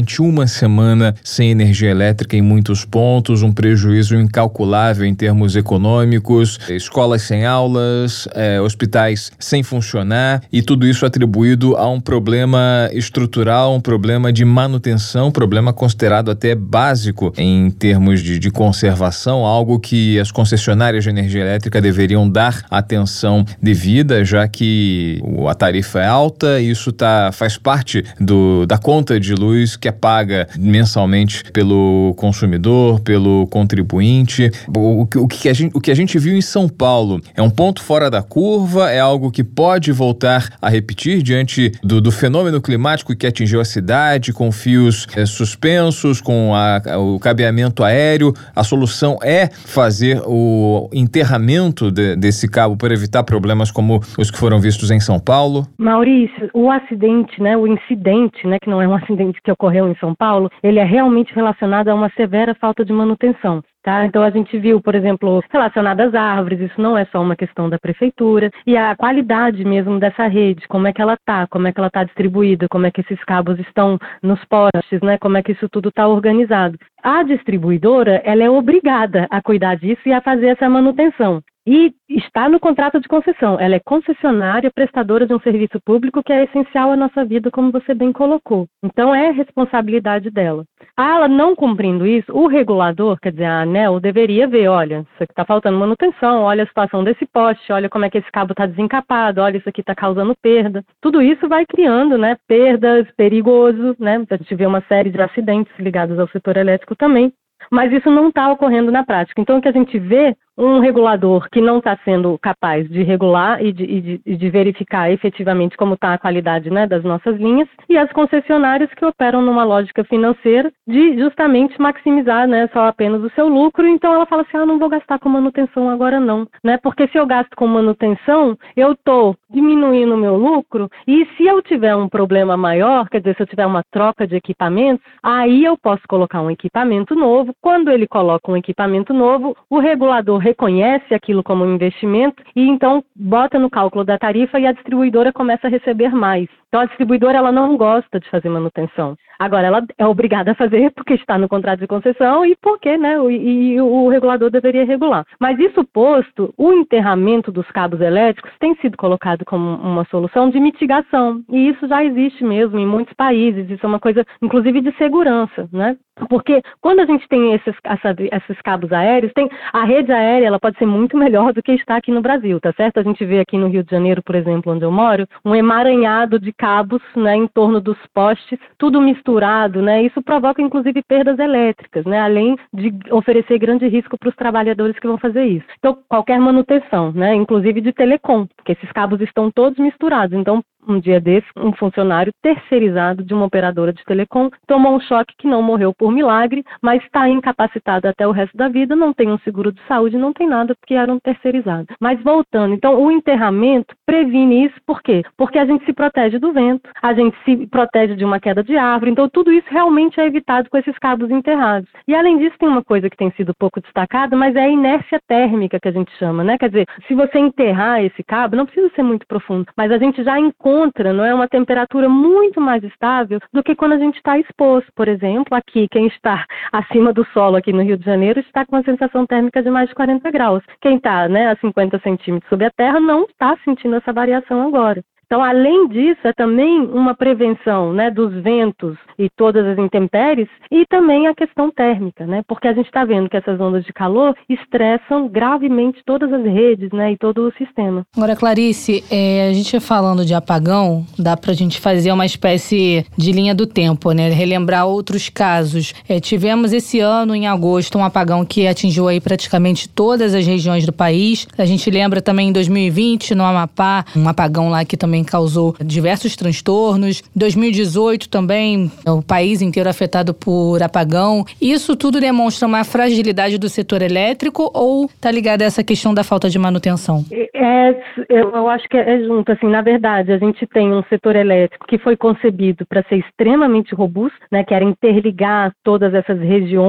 praticamente uma semana sem energia elétrica em muitos pontos, um prejuízo incalculável em termos econômicos, escolas sem aulas, é, hospitais sem funcionar, e tudo isso atribuído a um problema estrutural, um problema de manutenção, problema considerado até básico em termos de, de conservação, algo que as concessionárias de energia elétrica deveriam dar atenção devida, já que a tarifa é alta, e isso tá, faz parte do, da conta de luz que é paga mensalmente pelo consumidor, pelo contribuinte. O, o, o, que a gente, o que a gente viu em São Paulo é um ponto fora da curva, é algo que pode voltar a repetir diante do, do fenômeno climático que atingiu a cidade, com fios é, suspensos, com a, o cabeamento aéreo. A solução é fazer o enterramento de, desse cabo para evitar problemas como os que foram vistos em São Paulo? Maurício, o acidente, né, o incidente, né, que não é um acidente que ocorreu em São Paulo, ele é realmente relacionado a uma severa falta de manutenção. Tá? Então a gente viu, por exemplo, relacionado às árvores, isso não é só uma questão da prefeitura, e a qualidade mesmo dessa rede, como é que ela está, como é que ela está distribuída, como é que esses cabos estão nos postes, né? Como é que isso tudo está organizado. A distribuidora, ela é obrigada a cuidar disso e a fazer essa manutenção. E está no contrato de concessão. Ela é concessionária, prestadora de um serviço público que é essencial à nossa vida, como você bem colocou. Então, é responsabilidade dela. Ah, ela não cumprindo isso, o regulador, quer dizer, a ANEEL, deveria ver, olha, isso aqui está faltando manutenção, olha a situação desse poste, olha como é que esse cabo está desencapado, olha, isso aqui está causando perda. Tudo isso vai criando, né, perdas, perigoso, né? A gente vê uma série de acidentes ligados ao setor elétrico também. Mas isso não está ocorrendo na prática. Então, o que a gente vê, um regulador que não está sendo capaz de regular e de, e de, e de verificar efetivamente como está a qualidade, né, das nossas linhas, e as concessionárias que operam numa lógica financeira de justamente maximizar, né, só apenas o seu lucro. Então, ela fala assim, ah, não vou gastar com manutenção agora não, né, porque se eu gasto com manutenção, eu estou diminuindo o meu lucro, e se eu tiver um problema maior, quer dizer, se eu tiver uma troca de equipamentos, aí eu posso colocar um equipamento novo. Quando ele coloca um equipamento novo, o regulador reconhece aquilo como um investimento e então bota no cálculo da tarifa e a distribuidora começa a receber mais. Então, a distribuidora ela não gosta de fazer manutenção. Agora, ela é obrigada a fazer porque está no contrato de concessão e porque, né, o, e o regulador deveria regular. Mas isso posto, o enterramento dos cabos elétricos tem sido colocado como uma solução de mitigação. E isso já existe mesmo em muitos países. Isso é uma coisa, inclusive, de segurança, né? Porque quando a gente tem esses, essa, esses cabos aéreos, tem, a rede aérea ela pode ser muito melhor do que está aqui no Brasil, tá certo? A gente vê aqui no Rio de Janeiro, por exemplo, onde eu moro, um emaranhado de cabos, né, em torno dos postes, tudo misturado, né? Isso provoca, inclusive, perdas elétricas, né? Além de oferecer grande risco para os trabalhadores que vão fazer isso. Então, qualquer manutenção, né? Inclusive de telecom, porque esses cabos estão todos misturados. Então, um dia desse, um funcionário terceirizado de uma operadora de telecom tomou um choque que não morreu por milagre, mas está incapacitado até o resto da vida, não tem um seguro de saúde, não tem nada porque era um terceirizado. Mas voltando, então o enterramento previne isso, por quê? Porque a gente se protege do vento, a gente se protege de uma queda de árvore, então tudo isso realmente é evitado com esses cabos enterrados. E além disso tem uma coisa que tem sido pouco destacada, mas é a inércia térmica que a gente chama, né? Quer dizer, se você enterrar esse cabo, não precisa ser muito profundo, mas a gente já encontra não é uma temperatura muito mais estável do que quando a gente está exposto. Por exemplo, aqui, quem está acima do solo aqui no Rio de Janeiro está com uma sensação térmica de mais de quarenta graus. Quem está, né, a cinquenta centímetros sob a terra não está sentindo essa variação agora. Então, além disso, é também uma prevenção, né, dos ventos e todas as intempéries e também a questão térmica, né, porque a gente está vendo que essas ondas de calor estressam gravemente todas as redes, né, e todo o sistema. Agora, Clarice, é, a gente falando de apagão, dá para a gente fazer uma espécie de linha do tempo, né, relembrar outros casos. É, tivemos esse ano, em agosto, um apagão que atingiu aí praticamente todas as regiões do país. A gente lembra também em dois mil e vinte, no Amapá, um apagão lá que também causou diversos transtornos. Em dois mil e dezoito também, o país inteiro afetado por apagão. Isso tudo demonstra uma fragilidade do setor elétrico ou está ligado a essa questão da falta de manutenção? É, eu acho que é junto. Assim, na verdade, a gente tem um setor elétrico que foi concebido para ser extremamente robusto, né, que era interligar todas essas regiões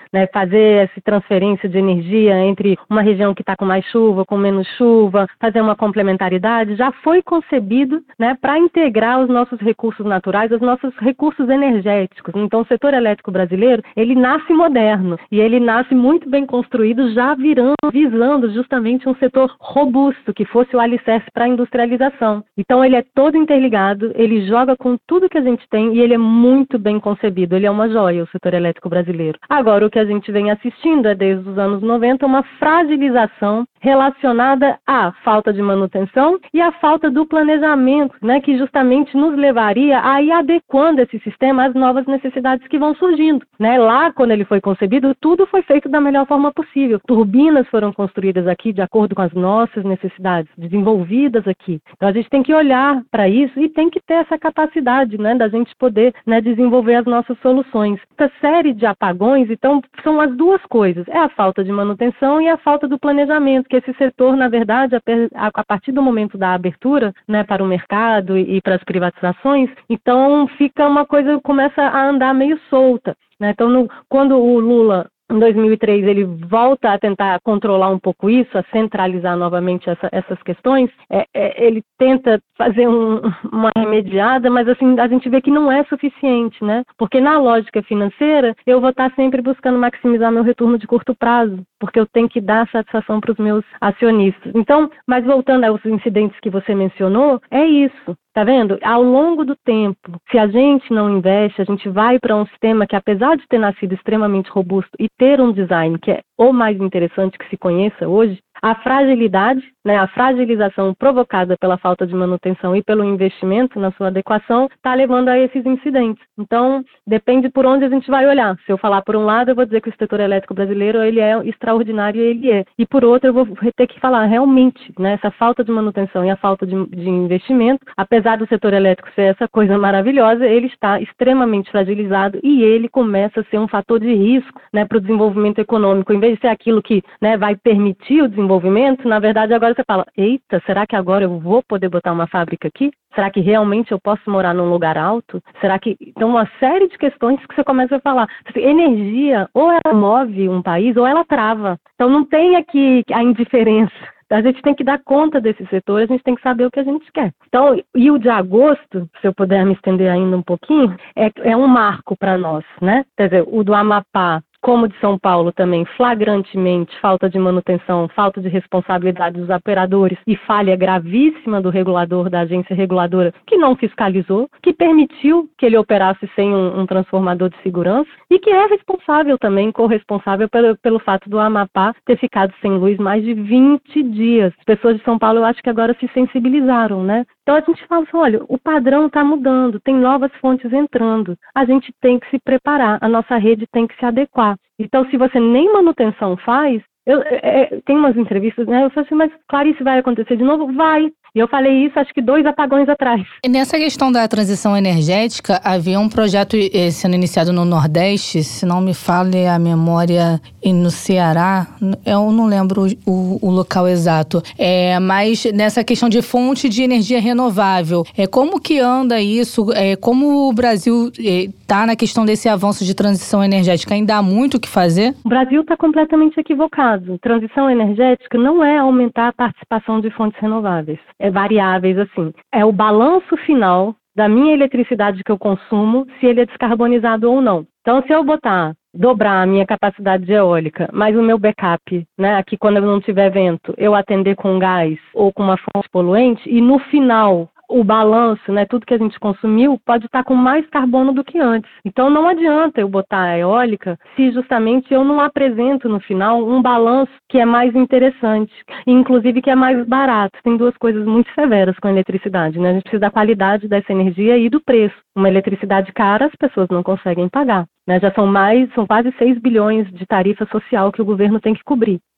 né, fazer essa transferência de energia entre uma região que está com mais chuva, com menos chuva, fazer uma complementaridade, já foi concebido, né, para integrar os nossos recursos naturais, os nossos recursos energéticos. Então, o setor elétrico brasileiro, ele nasce moderno e ele nasce muito bem construído, já virando, visando justamente um setor robusto, que fosse o alicerce para a industrialização. Então, ele é todo interligado, ele joga com tudo que a gente tem e ele é muito bem concebido. Ele é uma joia, o setor elétrico brasileiro. Agora, o que a gente vem assistindo é, desde os anos noventa, uma fragilização relacionada à falta de manutenção e à falta do planejamento, né, que justamente nos levaria a ir adequando esse sistema às novas necessidades que vão surgindo, né? Lá, quando ele foi concebido, tudo foi feito da melhor forma possível. Turbinas foram construídas aqui de acordo com as nossas necessidades, desenvolvidas aqui. Então, a gente tem que olhar para isso e tem que ter essa capacidade, né, da gente poder, né, desenvolver as nossas soluções. Essa série de apagões, então, são as duas coisas. É a falta de manutenção e a falta do planejamento, que esse setor, na verdade, a partir do momento da abertura, né, para o mercado e para as privatizações, então fica uma coisa, começa a andar meio solta, né? Então, no, quando o Lula, em dois mil e três, ele volta a tentar controlar um pouco isso, a centralizar novamente essa, essas questões, é, é, ele tenta fazer um, uma remediada, mas assim, a gente vê que não é suficiente, né? Porque na lógica financeira, eu vou estar sempre buscando maximizar meu retorno de curto prazo, porque eu tenho que dar satisfação para os meus acionistas. Então, mas voltando aos incidentes que você mencionou, é isso. Tá vendo? Ao longo do tempo, se a gente não investe, a gente vai para um sistema que, apesar de ter nascido extremamente robusto e ter um design que é o mais interessante que se conheça hoje, a fragilidade, né, a fragilização provocada pela falta de manutenção e pelo investimento na sua adequação está levando a esses incidentes. Então, depende por onde a gente vai olhar. Se eu falar por um lado, eu vou dizer que o setor elétrico brasileiro ele é extraordinário, ele é. E por outro, eu vou ter que falar realmente, né, essa falta de manutenção e a falta de, de investimento, apesar do setor elétrico ser essa coisa maravilhosa, ele está extremamente fragilizado e ele começa a ser um fator de risco, né, para o desenvolvimento econômico. Em vez de ser aquilo que, né, vai permitir o desenvolvimento, desenvolvimento, na verdade, agora você fala, eita, será que agora eu vou poder botar uma fábrica aqui? Será que realmente eu posso morar num lugar alto? Será que... Então, uma série de questões que você começa a falar. Energia, ou ela move um país, ou ela trava. Então, não tem aqui a indiferença. A gente tem que dar conta desse setor, a gente tem que saber o que a gente quer. Então, e o de agosto, se eu puder me estender ainda um pouquinho, é, é um marco para nós, né? Quer dizer, o do Amapá, como de São Paulo também, flagrantemente, falta de manutenção, falta de responsabilidade dos operadores e falha gravíssima do regulador, da agência reguladora, que não fiscalizou, que permitiu que ele operasse sem um, um transformador de segurança e que é responsável também, corresponsável pelo, pelo fato do Amapá ter ficado sem luz mais de vinte dias. As pessoas de São Paulo, eu acho que agora se sensibilizaram, né? Então a gente fala assim, olha, o padrão está mudando, tem novas fontes entrando, a gente tem que se preparar, a nossa rede tem que se adequar. Então, se você nem manutenção faz, eu, é, tem umas entrevistas, né? Eu falo assim, mas Clarice, vai acontecer de novo? Vai. E eu falei isso, acho que dois apagões atrás. E nessa questão da transição energética, havia um projeto sendo iniciado no Nordeste, se não me falha a memória, e no Ceará, eu não lembro o, o local exato. É, mas nessa questão de fonte de energia renovável, é, como que anda isso? É, como o Brasil está é, na questão desse avanço de transição energética? Ainda há muito o que fazer? O Brasil está completamente equivocado. Transição energética não é aumentar a participação de fontes renováveis. É variáveis assim. É o balanço final da minha eletricidade que eu consumo, se ele é descarbonizado ou não. Então, se eu botar, dobrar a minha capacidade de eólica, mas o meu backup, né, aqui quando eu não tiver vento, eu atender com gás ou com uma fonte poluente, e no final o balanço, né, tudo que a gente consumiu, pode estar com mais carbono do que antes. Então não adianta eu botar a eólica se justamente eu não apresento no final um balanço que é mais interessante, inclusive que é mais barato. Tem duas coisas muito severas com a eletricidade, né? A gente precisa da qualidade dessa energia e do preço. Uma eletricidade cara, as pessoas não conseguem pagar, né? Já são mais, são quase seis bilhões de tarifa social que o governo tem que cobrir.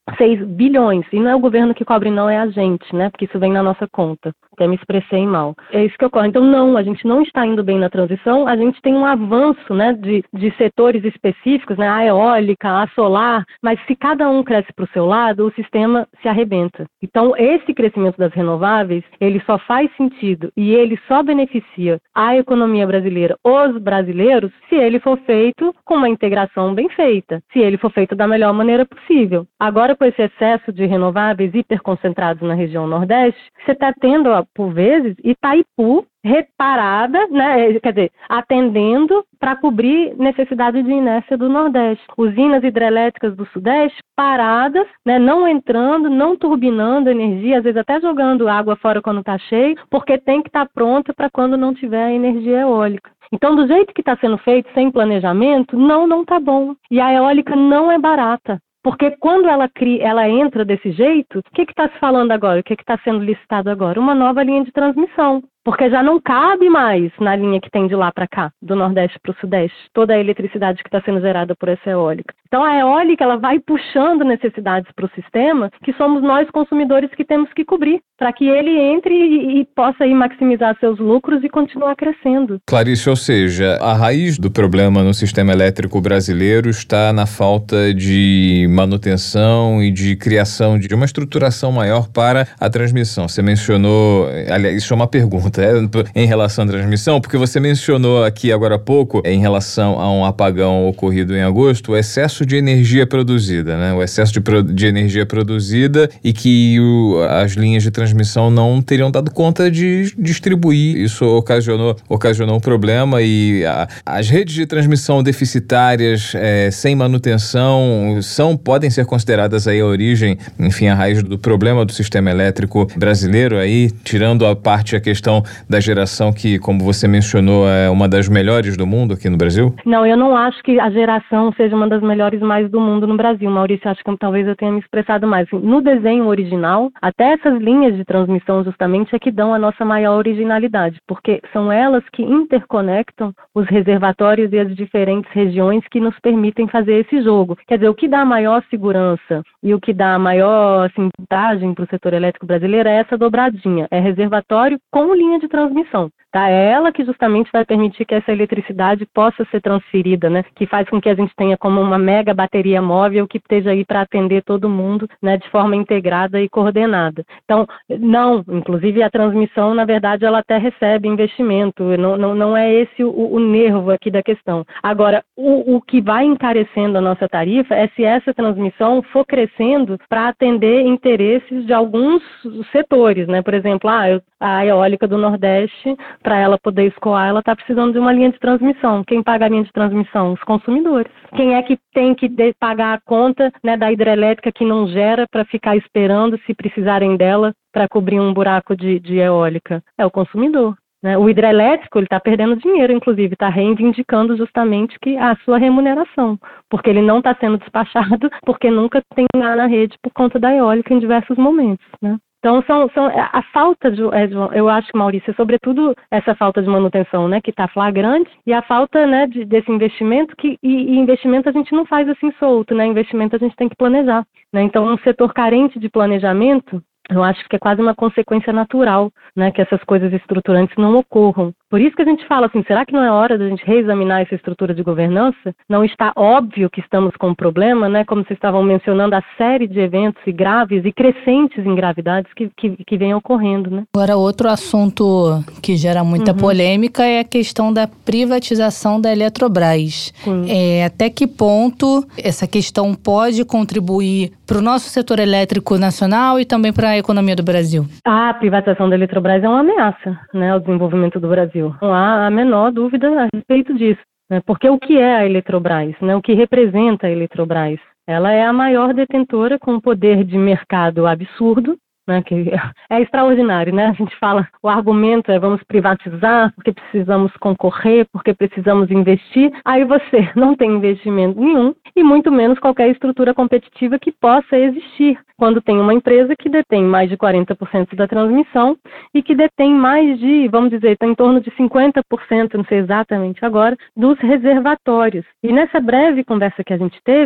seis bilhões. E não é o governo que cobre, não, é a gente, né? Porque isso vem na nossa conta. Até me expressei mal. É isso que ocorre. Então, não, a gente não está indo bem na transição, a gente tem um avanço, né, de, de setores específicos, né, a eólica, a solar, mas se cada um cresce para o seu lado, o sistema se arrebenta. Então, esse crescimento das renováveis, ele só faz sentido e ele só beneficia a economia brasileira, os brasileiros, se ele for feito com uma integração bem feita, se ele for feito da melhor maneira possível. Agora, com esse excesso de renováveis hiperconcentrados na região Nordeste, você está tendo, por vezes, Itaipu reparada, né, quer dizer, atendendo para cobrir necessidade de inércia do Nordeste. Usinas hidrelétricas do Sudeste paradas, né, não entrando, não turbinando energia, às vezes até jogando água fora quando está cheio, porque tem que estar tá pronta para quando não tiver energia eólica. Então, do jeito que está sendo feito, sem planejamento, não, não está bom. E a eólica não é barata. Porque quando ela, cria, ela entra desse jeito, o que está se falando agora? O que está sendo licitado agora? Uma nova linha de transmissão. Porque já não cabe mais na linha que tem de lá para cá, do Nordeste para o Sudeste, toda a eletricidade que está sendo gerada por essa eólica. Então a eólica ela vai puxando necessidades para o sistema que somos nós consumidores que temos que cobrir, para que ele entre e, e possa aí maximizar seus lucros e continuar crescendo. Clarice, ou seja, a raiz do problema no sistema elétrico brasileiro está na falta de manutenção e de criação de uma estruturação maior para a transmissão. Você mencionou, aliás, isso é uma pergunta, em relação à transmissão, porque você mencionou aqui agora há pouco, em relação a um apagão ocorrido em agosto, o excesso de energia produzida, né? O excesso de, pro, de energia produzida e que o, as linhas de transmissão não teriam dado conta de distribuir. Isso ocasionou, ocasionou um problema e a, as redes de transmissão deficitárias, é, sem manutenção, são, podem ser consideradas aí a origem, enfim, a raiz do problema do sistema elétrico brasileiro, aí, tirando a parte, a questão da geração que, como você mencionou, é uma das melhores do mundo aqui no Brasil? Não, eu não acho que a geração seja uma das melhores mais do mundo no Brasil, Maurício, acho que talvez eu tenha me expressado mais. No desenho original, até essas linhas de transmissão justamente é que dão a nossa maior originalidade, porque são elas que interconectam os reservatórios e as diferentes regiões que nos permitem fazer esse jogo. Quer dizer, o que dá a maior segurança e o que dá a maior assim, vantagem para o setor elétrico brasileiro é essa dobradinha, é reservatório com linha de transmissão. Tá? É ela que justamente vai permitir que essa eletricidade possa ser transferida, né? Que faz com que a gente tenha como uma mega bateria móvel que esteja aí para atender todo mundo, né? De forma integrada e coordenada. Então, não, inclusive a transmissão, na verdade, ela até recebe investimento, não, não, não é esse o, o nervo aqui da questão. Agora, o, o que vai encarecendo a nossa tarifa é se essa transmissão for crescendo para atender interesses de alguns setores, né? Por exemplo, ah, eu, a eólica do Nordeste, para ela poder escoar, ela está precisando de uma linha de transmissão. Quem paga a linha de transmissão? Os consumidores. Quem é que tem que de, pagar a conta, né, da hidrelétrica que não gera para ficar esperando se precisarem dela para cobrir um buraco de, de eólica? É o consumidor. Né? O hidrelétrico está perdendo dinheiro, inclusive, está reivindicando justamente que a sua remuneração, porque ele não está sendo despachado, porque nunca tem lá na rede por conta da eólica em diversos momentos, né? Então, são, são, a falta, de, eu acho, Maurício, sobretudo essa falta de manutenção, né, que está flagrante, e a falta, né, de, desse investimento, que, e, e investimento a gente não faz assim solto, né, investimento a gente tem que planejar. Né? Então, um setor carente de planejamento, eu acho que é quase uma consequência natural, né, que essas coisas estruturantes não ocorram. Por isso que a gente fala assim, será que não é hora da gente reexaminar essa estrutura de governança? Não está óbvio que estamos com um problema, né, como vocês estavam mencionando, a série de eventos e graves e crescentes em gravidades que, que, que vem ocorrendo, né? Agora, outro assunto que gera muita uhum. polêmica é a questão da privatização da Eletrobras. É, até que ponto essa questão pode contribuir para o nosso setor elétrico nacional e também para a economia do Brasil? A privatização da Eletrobras é uma ameaça, né, ao desenvolvimento do Brasil. Não há a menor dúvida a respeito disso. Né, porque o que é a Eletrobras? Né, o que representa a Eletrobras? Ela é a maior detentora com poder de mercado absurdo, né, que é extraordinário, né? A gente fala, o argumento é vamos privatizar porque precisamos concorrer, porque precisamos investir. Aí você não tem investimento nenhum e muito menos qualquer estrutura competitiva que possa existir quando tem uma empresa que detém mais de quarenta por cento da transmissão e que detém mais de, vamos dizer, está em torno de cinquenta por cento, não sei exatamente agora, dos reservatórios. E nessa breve conversa que a gente teve,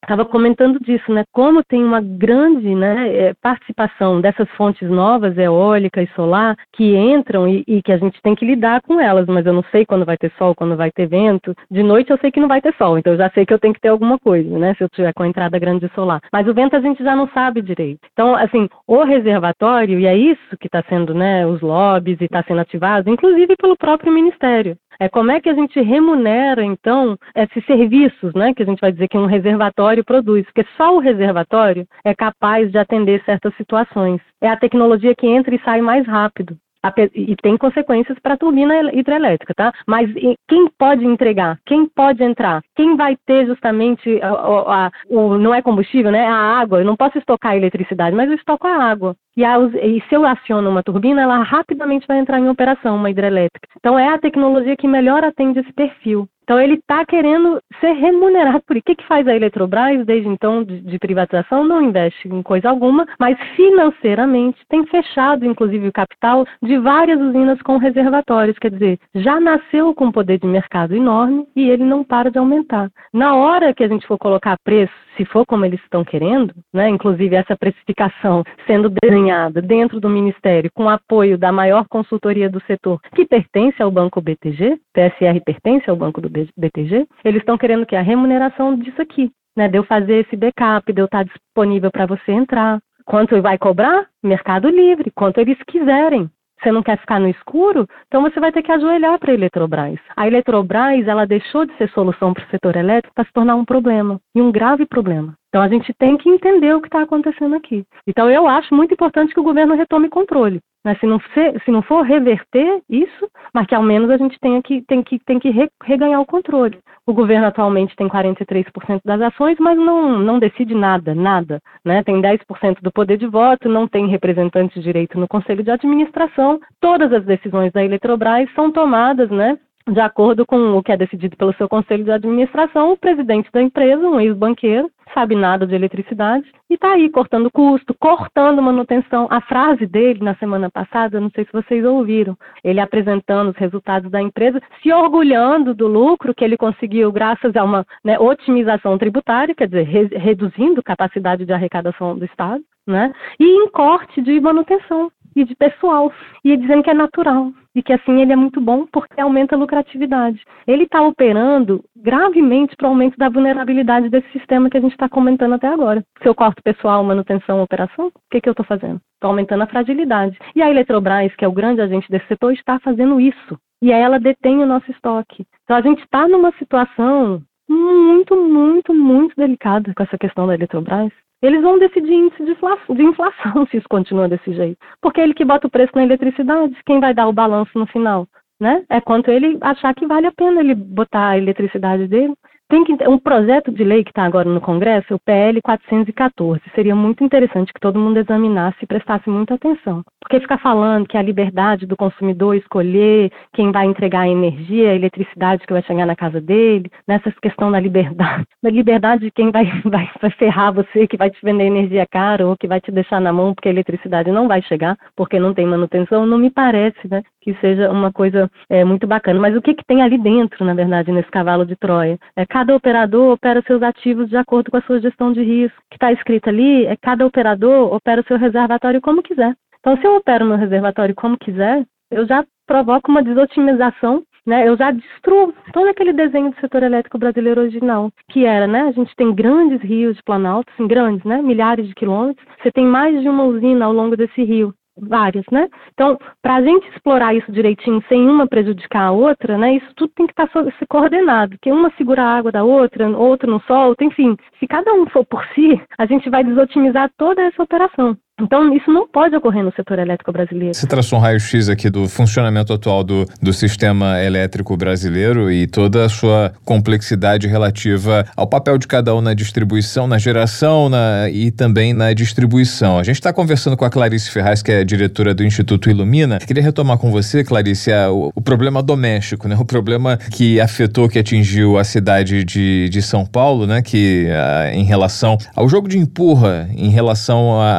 estava comentando disso, né? Como tem uma grande, né, participação dessas fontes novas, eólica e solar, que entram e, e que a gente tem que lidar com elas, mas eu não sei quando vai ter sol, quando vai ter vento. De noite eu sei que não vai ter sol, então eu já sei que eu tenho que ter alguma coisa, né? Se eu tiver com a entrada grande de solar. Mas o vento a gente já não sabe direito. Então, assim, o reservatório, e é isso que está sendo, né, os lobbies e está sendo ativado, inclusive pelo próprio Ministério. É como é que a gente remunera, então, esses serviços, né, que a gente vai dizer que um reservatório produz, porque só o reservatório é capaz de atender certas situações. É a tecnologia que entra e sai mais rápido. E tem consequências para a turbina hidrelétrica, tá? Mas quem pode entregar? Quem pode entrar? Quem vai ter justamente, a, a, a, o, não é combustível, né? A água. Eu não posso estocar a eletricidade, mas eu estoco a água. E, a, e se eu aciono uma turbina, ela rapidamente vai entrar em operação, uma hidrelétrica. Então é a tecnologia que melhor atende esse perfil. Então ele está querendo ser remunerado por isso. O que, que faz a Eletrobras, desde então, de, de privatização? Não investe em coisa alguma, mas financeiramente tem fechado, inclusive, o capital de várias usinas com reservatórios. Quer dizer, já nasceu com um poder de mercado enorme e ele não para de aumentar. Na hora que a gente for colocar preço, se for como eles estão querendo, né, inclusive essa precificação sendo desenhada dentro do Ministério com apoio da maior consultoria do setor, que pertence ao Banco B T G, P S R pertence ao Banco do B T G, eles estão querendo que a remuneração disso aqui, né, de eu fazer esse backup, de eu estar disponível para você entrar. Quanto vai cobrar? Mercado livre, quanto eles quiserem. Você não quer ficar no escuro? Então você vai ter que ajoelhar para a Eletrobras. A Eletrobras, ela deixou de ser solução para o setor elétrico para se tornar um problema, e um grave problema. Então a gente tem que entender o que está acontecendo aqui. Então eu acho muito importante que o governo retome controle. Né? Se não ser, se não for reverter isso, mas que ao menos a gente tenha que, tem que, tem que re, reganhar o controle. O governo atualmente tem quarenta e três por cento das ações, mas não, não decide nada, nada. Né? Tem dez por cento do poder de voto, não tem representante de direito no Conselho de Administração. Todas as decisões da Eletrobras são tomadas, né, de acordo com o que é decidido pelo seu Conselho de Administração. O presidente da empresa, um ex-banqueiro, sabe nada de eletricidade e está aí cortando custo, cortando manutenção. A frase dele na semana passada, não sei se vocês ouviram, ele apresentando os resultados da empresa, se orgulhando do lucro que ele conseguiu graças a uma, né, otimização tributária, quer dizer, re- reduzindo capacidade de arrecadação do Estado, né, e em corte de manutenção e de pessoal, e dizendo que é natural, e que assim ele é muito bom porque aumenta a lucratividade. Ele está operando gravemente para o aumento da vulnerabilidade desse sistema que a gente está comentando até agora. Se eu corto pessoal, manutenção, operação, o que, que eu estou fazendo? Estou aumentando a fragilidade. E a Eletrobras, que é o grande agente desse setor, está fazendo isso. E ela detém o nosso estoque. Então a gente está numa situação muito, muito, muito delicada com essa questão da Eletrobras. Eles vão decidir índice de inflação, de inflação se isso continua desse jeito. Porque ele que bota o preço na eletricidade, quem vai dar o balanço no final? Né? É quanto ele achar que vale a pena ele botar a eletricidade dele. Tem que, um projeto de lei que está agora no Congresso, é o P L quatrocentos e quatorze. Seria muito interessante que todo mundo examinasse e prestasse muita atenção. Porque ficar falando que a liberdade do consumidor escolher quem vai entregar a energia, a eletricidade que vai chegar na casa dele, nessa questão da liberdade, da liberdade de quem vai, vai, vai ferrar você, que vai te vender energia cara ou que vai te deixar na mão porque a eletricidade não vai chegar, porque não tem manutenção, não me parece, né, que seja uma coisa é, muito bacana. Mas o que, que tem ali dentro, na verdade, nesse cavalo de Troia? É cada operador opera seus ativos de acordo com a sua gestão de risco. O que está escrito ali é cada operador opera o seu reservatório como quiser. Então, se eu opero meu reservatório como quiser, eu já provoco uma desotimização, né? Eu já destruo todo aquele desenho do setor elétrico brasileiro original, que era, né? A gente tem grandes rios de planalto, assim, grandes, né? Milhares de quilômetros. Você tem mais de uma usina ao longo desse rio. Várias, né? Então, para a gente explorar isso direitinho, sem uma prejudicar a outra, né? Isso tudo tem que estar tá coordenado, que uma segura a água da outra, outra não solta, enfim. Se cada um for por si, a gente vai desotimizar toda essa operação. Então, isso não pode ocorrer no setor elétrico brasileiro. Você traçou um raio-x aqui do funcionamento atual do, do sistema elétrico brasileiro e toda a sua complexidade relativa ao papel de cada um na distribuição, na geração na, e também na distribuição. A gente está conversando com a Clarice Ferraz, que é diretora do Instituto Ilumina. Queria retomar com você, Clarice, a, o, o problema doméstico, né? O problema que afetou, que atingiu a cidade de, de São Paulo, né? Que a, em relação ao jogo de empurra, em relação à responsabilidade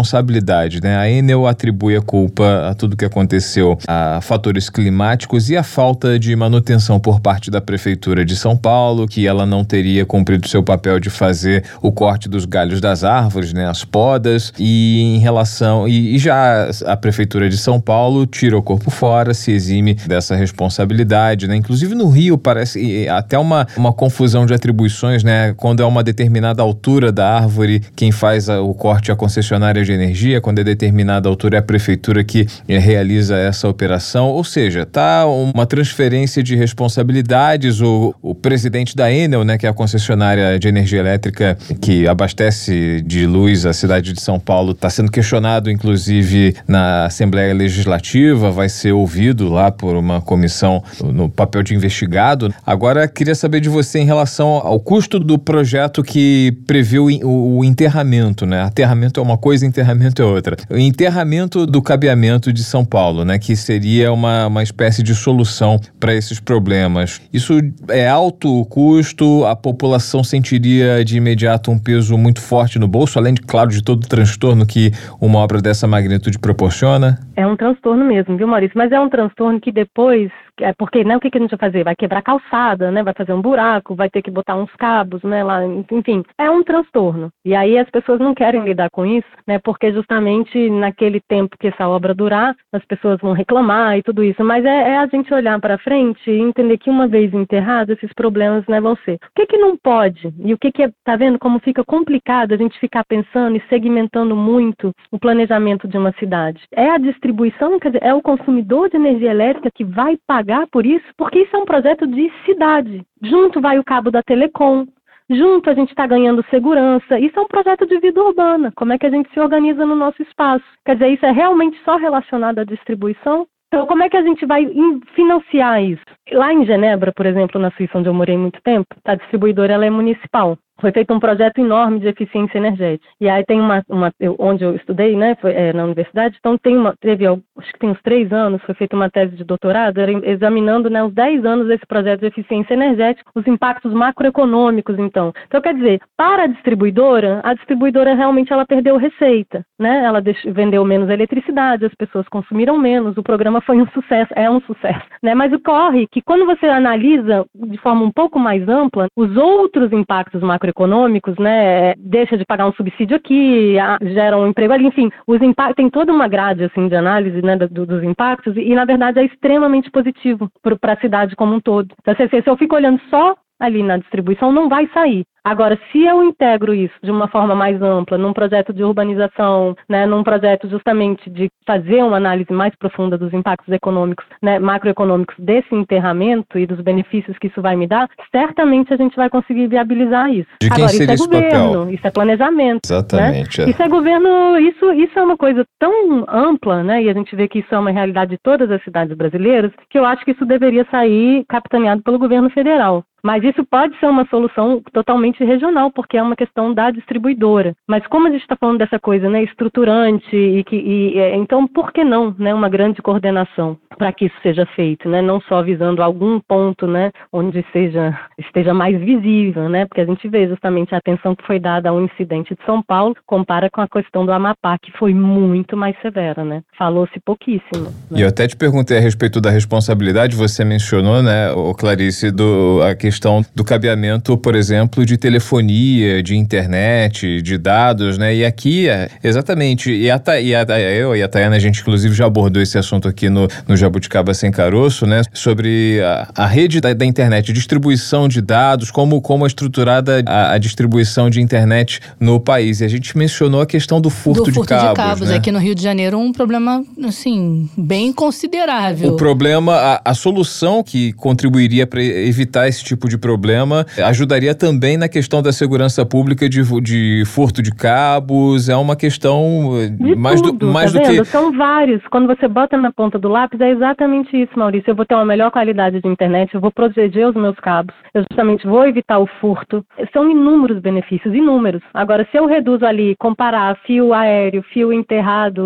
responsabilidade, né? A Enel atribui a culpa a tudo que aconteceu a fatores climáticos e a falta de manutenção por parte da Prefeitura de São Paulo, que ela não teria cumprido seu papel de fazer o corte dos galhos das árvores, né? As podas, e em relação... E, e já a Prefeitura de São Paulo tira o corpo fora, se exime dessa responsabilidade, né? Inclusive no Rio parece até uma, uma confusão de atribuições, né? Quando é uma determinada altura da árvore, quem faz a, o corte é a concessionária de energia, quando é determinada altura é a Prefeitura que é, realiza essa operação, ou seja, tá uma transferência de responsabilidades. O, o presidente da Enel, né, que é a concessionária de energia elétrica que abastece de luz a cidade de São Paulo, está sendo questionado, inclusive, na Assembleia Legislativa, vai ser ouvido lá por uma comissão no papel de investigado. Agora, queria saber de você em relação ao custo do projeto que previu o, o enterramento, né? Aterramento é uma coisa, enterramento é outra. O enterramento do cabeamento de São Paulo, né? Que seria uma, uma espécie de solução para esses problemas. Isso é alto o custo? A população sentiria de imediato um peso muito forte no bolso, além de, claro, de todo o transtorno que uma obra dessa magnitude proporciona? É um transtorno mesmo, viu, Maurício? Mas é um transtorno que depois, é porque, né, o que, que a gente vai fazer? Vai quebrar calçada, né? Vai fazer um buraco, vai ter que botar uns cabos, né? Lá, enfim, é um transtorno. E aí as pessoas não querem lidar com isso, né? Porque justamente naquele tempo que essa obra durar, as pessoas vão reclamar e tudo isso. Mas é, é a gente olhar para frente e entender que uma vez enterrado, esses problemas, né, vão ser. O que que não pode? E o que que é, tá vendo como fica complicado a gente ficar pensando e segmentando muito o planejamento de uma cidade? É a distribuição, quer dizer, é o consumidor de energia elétrica que vai pagar por isso, porque isso é um projeto de cidade. Junto vai o cabo da Telecom, junto a gente está ganhando segurança. Isso é um projeto de vida urbana. Como é que a gente se organiza no nosso espaço? Quer dizer, isso é realmente só relacionado à distribuição? Então, como é que a gente vai financiar isso? Lá em Genebra, por exemplo, na Suíça, onde eu morei muito tempo, a distribuidora ela é municipal. Foi feito um projeto enorme de eficiência energética. E aí tem uma, uma eu, onde eu estudei, né, foi, é, na universidade, então tem uma, teve, acho que tem uns três anos, foi feita uma tese de doutorado, era examinando, né, os dez anos desse projeto de eficiência energética, os impactos macroeconômicos, então. Então, quer dizer, para a distribuidora, a distribuidora realmente ela perdeu receita, né, ela deixou, vendeu menos eletricidade, as pessoas consumiram menos, o programa foi um sucesso, é um sucesso, né, mas ocorre que quando você analisa de forma um pouco mais ampla, os outros impactos macroeconômicos econômicos, né, deixa de pagar um subsídio aqui, gera um emprego ali, enfim, os impactos, tem toda uma grade, assim, de análise, né, do, dos impactos, e, e, na verdade, é extremamente positivo para a cidade como um todo. Então, se, se eu fico olhando só ali na distribuição, não vai sair. Agora, se eu integro isso de uma forma mais ampla, num projeto de urbanização, né, num projeto justamente de fazer uma análise mais profunda dos impactos econômicos, né, macroeconômicos desse enterramento e dos benefícios que isso vai me dar, certamente a gente vai conseguir viabilizar isso. De quem Agora, seria isso é esse governo, papel? isso é planejamento. Exatamente. Né? É. Isso é governo, isso, isso é uma coisa tão ampla, né, e a gente vê que isso é uma realidade de todas as cidades brasileiras, que eu acho que isso deveria sair capitaneado pelo governo federal. Mas isso pode ser uma solução totalmente regional, porque é uma questão da distribuidora. Mas como a gente está falando dessa coisa, né, estruturante, e que, e, então por que não, né, uma grande coordenação para que isso seja feito, né, não só visando algum ponto, né, onde seja, esteja mais visível, né, porque a gente vê justamente a atenção que foi dada ao incidente de São Paulo, compara com a questão do Amapá, que foi muito mais severa, né, falou-se pouquíssimo. Né? E eu até te perguntei a respeito da responsabilidade, você mencionou, né, ô Clarice, do, a questão do cabeamento, por exemplo, de telefonia, de internet, de dados, né? E aqui, exatamente, e, a, e a, eu e a Tayana, a gente inclusive já abordou esse assunto aqui no, no Jabuticaba Sem Caroço, né? Sobre a, a rede da, da internet, distribuição de dados, como, como é estruturada a, a distribuição de internet no país. E a gente mencionou a questão do furto, do furto de cabos. de cabos, né? Aqui no Rio de Janeiro, um problema, assim, bem considerável. O problema, a, a solução que contribuiria para evitar esse tipo de problema ajudaria também na questão da segurança pública de, de furto de cabos. É uma questão de mais tudo, do, mais tá do vendo? que... São vários. Quando você bota na ponta do lápis, é exatamente isso, Maurício. Eu vou ter uma melhor qualidade de internet, eu vou proteger os meus cabos, eu justamente vou evitar o furto. São inúmeros benefícios, inúmeros. Agora, se eu reduzo ali, comparar fio aéreo, fio enterrado,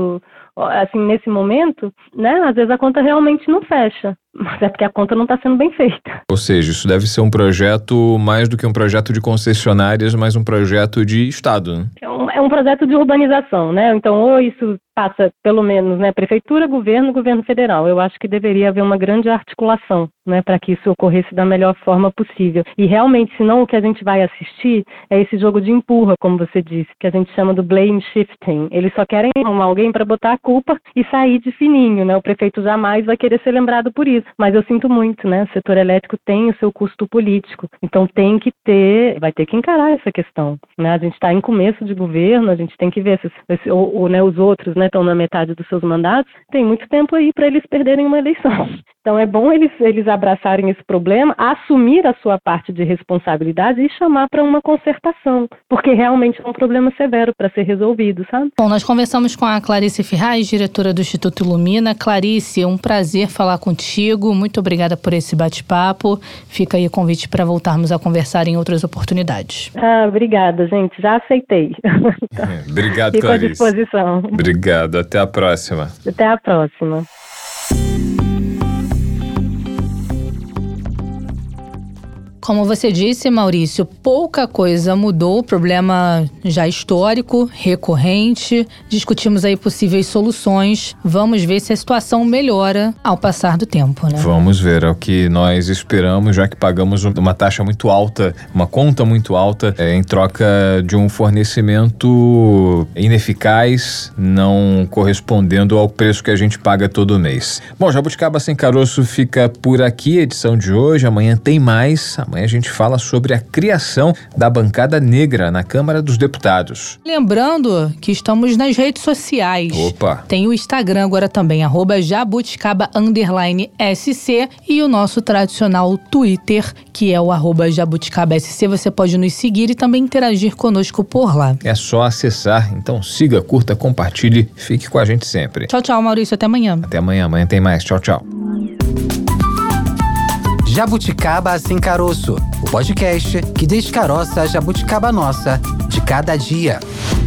assim, nesse momento, né, às vezes a conta realmente não fecha. Mas é porque a conta não está sendo bem feita. Ou seja, isso deve ser um projeto mais do que um projeto de concessionárias, mas um projeto de Estado, né? É um, é um projeto de urbanização, né? Então, ou isso passa, pelo menos, né, prefeitura, governo, governo federal. Eu acho que deveria haver uma grande articulação, né, para que isso ocorresse da melhor forma possível. E realmente, senão o que a gente vai assistir é esse jogo de empurra, como você disse, que a gente chama do blame shifting. Eles só querem arrumar alguém para botar a culpa e sair de fininho, né? O prefeito jamais vai querer ser lembrado por isso. Mas eu sinto muito, né? O setor elétrico tem o seu custo político. Então tem que ter, vai ter que encarar essa questão, né? A gente está em começo de governo, a gente tem que ver se, se ou, ou, né, os outros, né, estão na metade dos seus mandatos. Tem muito tempo aí para eles perderem uma eleição. Então é bom eles, eles abraçarem esse problema, assumir a sua parte de responsabilidade e chamar para uma concertação, porque realmente é um problema severo para ser resolvido, sabe? Bom, nós conversamos com a Clarice Ferraz, diretora do Instituto Ilumina. Clarice, é um prazer falar contigo. Muito obrigada por esse bate-papo. Fica aí o convite para voltarmos a conversar em outras oportunidades. Ah, obrigada, gente. Já aceitei. Obrigado, Fico Clarice. à disposição. Obrigado. Até a próxima. Até a próxima. Como você disse, Maurício, pouca coisa mudou, o problema já histórico, recorrente. Discutimos aí possíveis soluções. Vamos ver se a situação melhora ao passar do tempo, né? Vamos ver, é o que nós esperamos, já que pagamos uma taxa muito alta, uma conta muito alta, é, em troca de um fornecimento ineficaz, não correspondendo ao preço que a gente paga todo mês. Bom, Jabuticaba Sem Caroço fica por aqui, edição de hoje. Amanhã tem mais. Amanhã a gente fala sobre a criação da bancada negra na Câmara dos Deputados. Lembrando que estamos nas redes sociais. Opa! Tem o Instagram agora também, arroba jabuticaba underline sc, e o nosso tradicional Twitter, que é o arroba jabuticabasc. Você pode nos seguir e também interagir conosco por lá. É só acessar, então siga, curta, compartilhe, fique com a gente sempre. Tchau, tchau, Maurício, até amanhã. Até amanhã, amanhã tem mais. Tchau, tchau. Jabuticaba Sem Caroço, o podcast que descaroça a jabuticaba nossa de cada dia.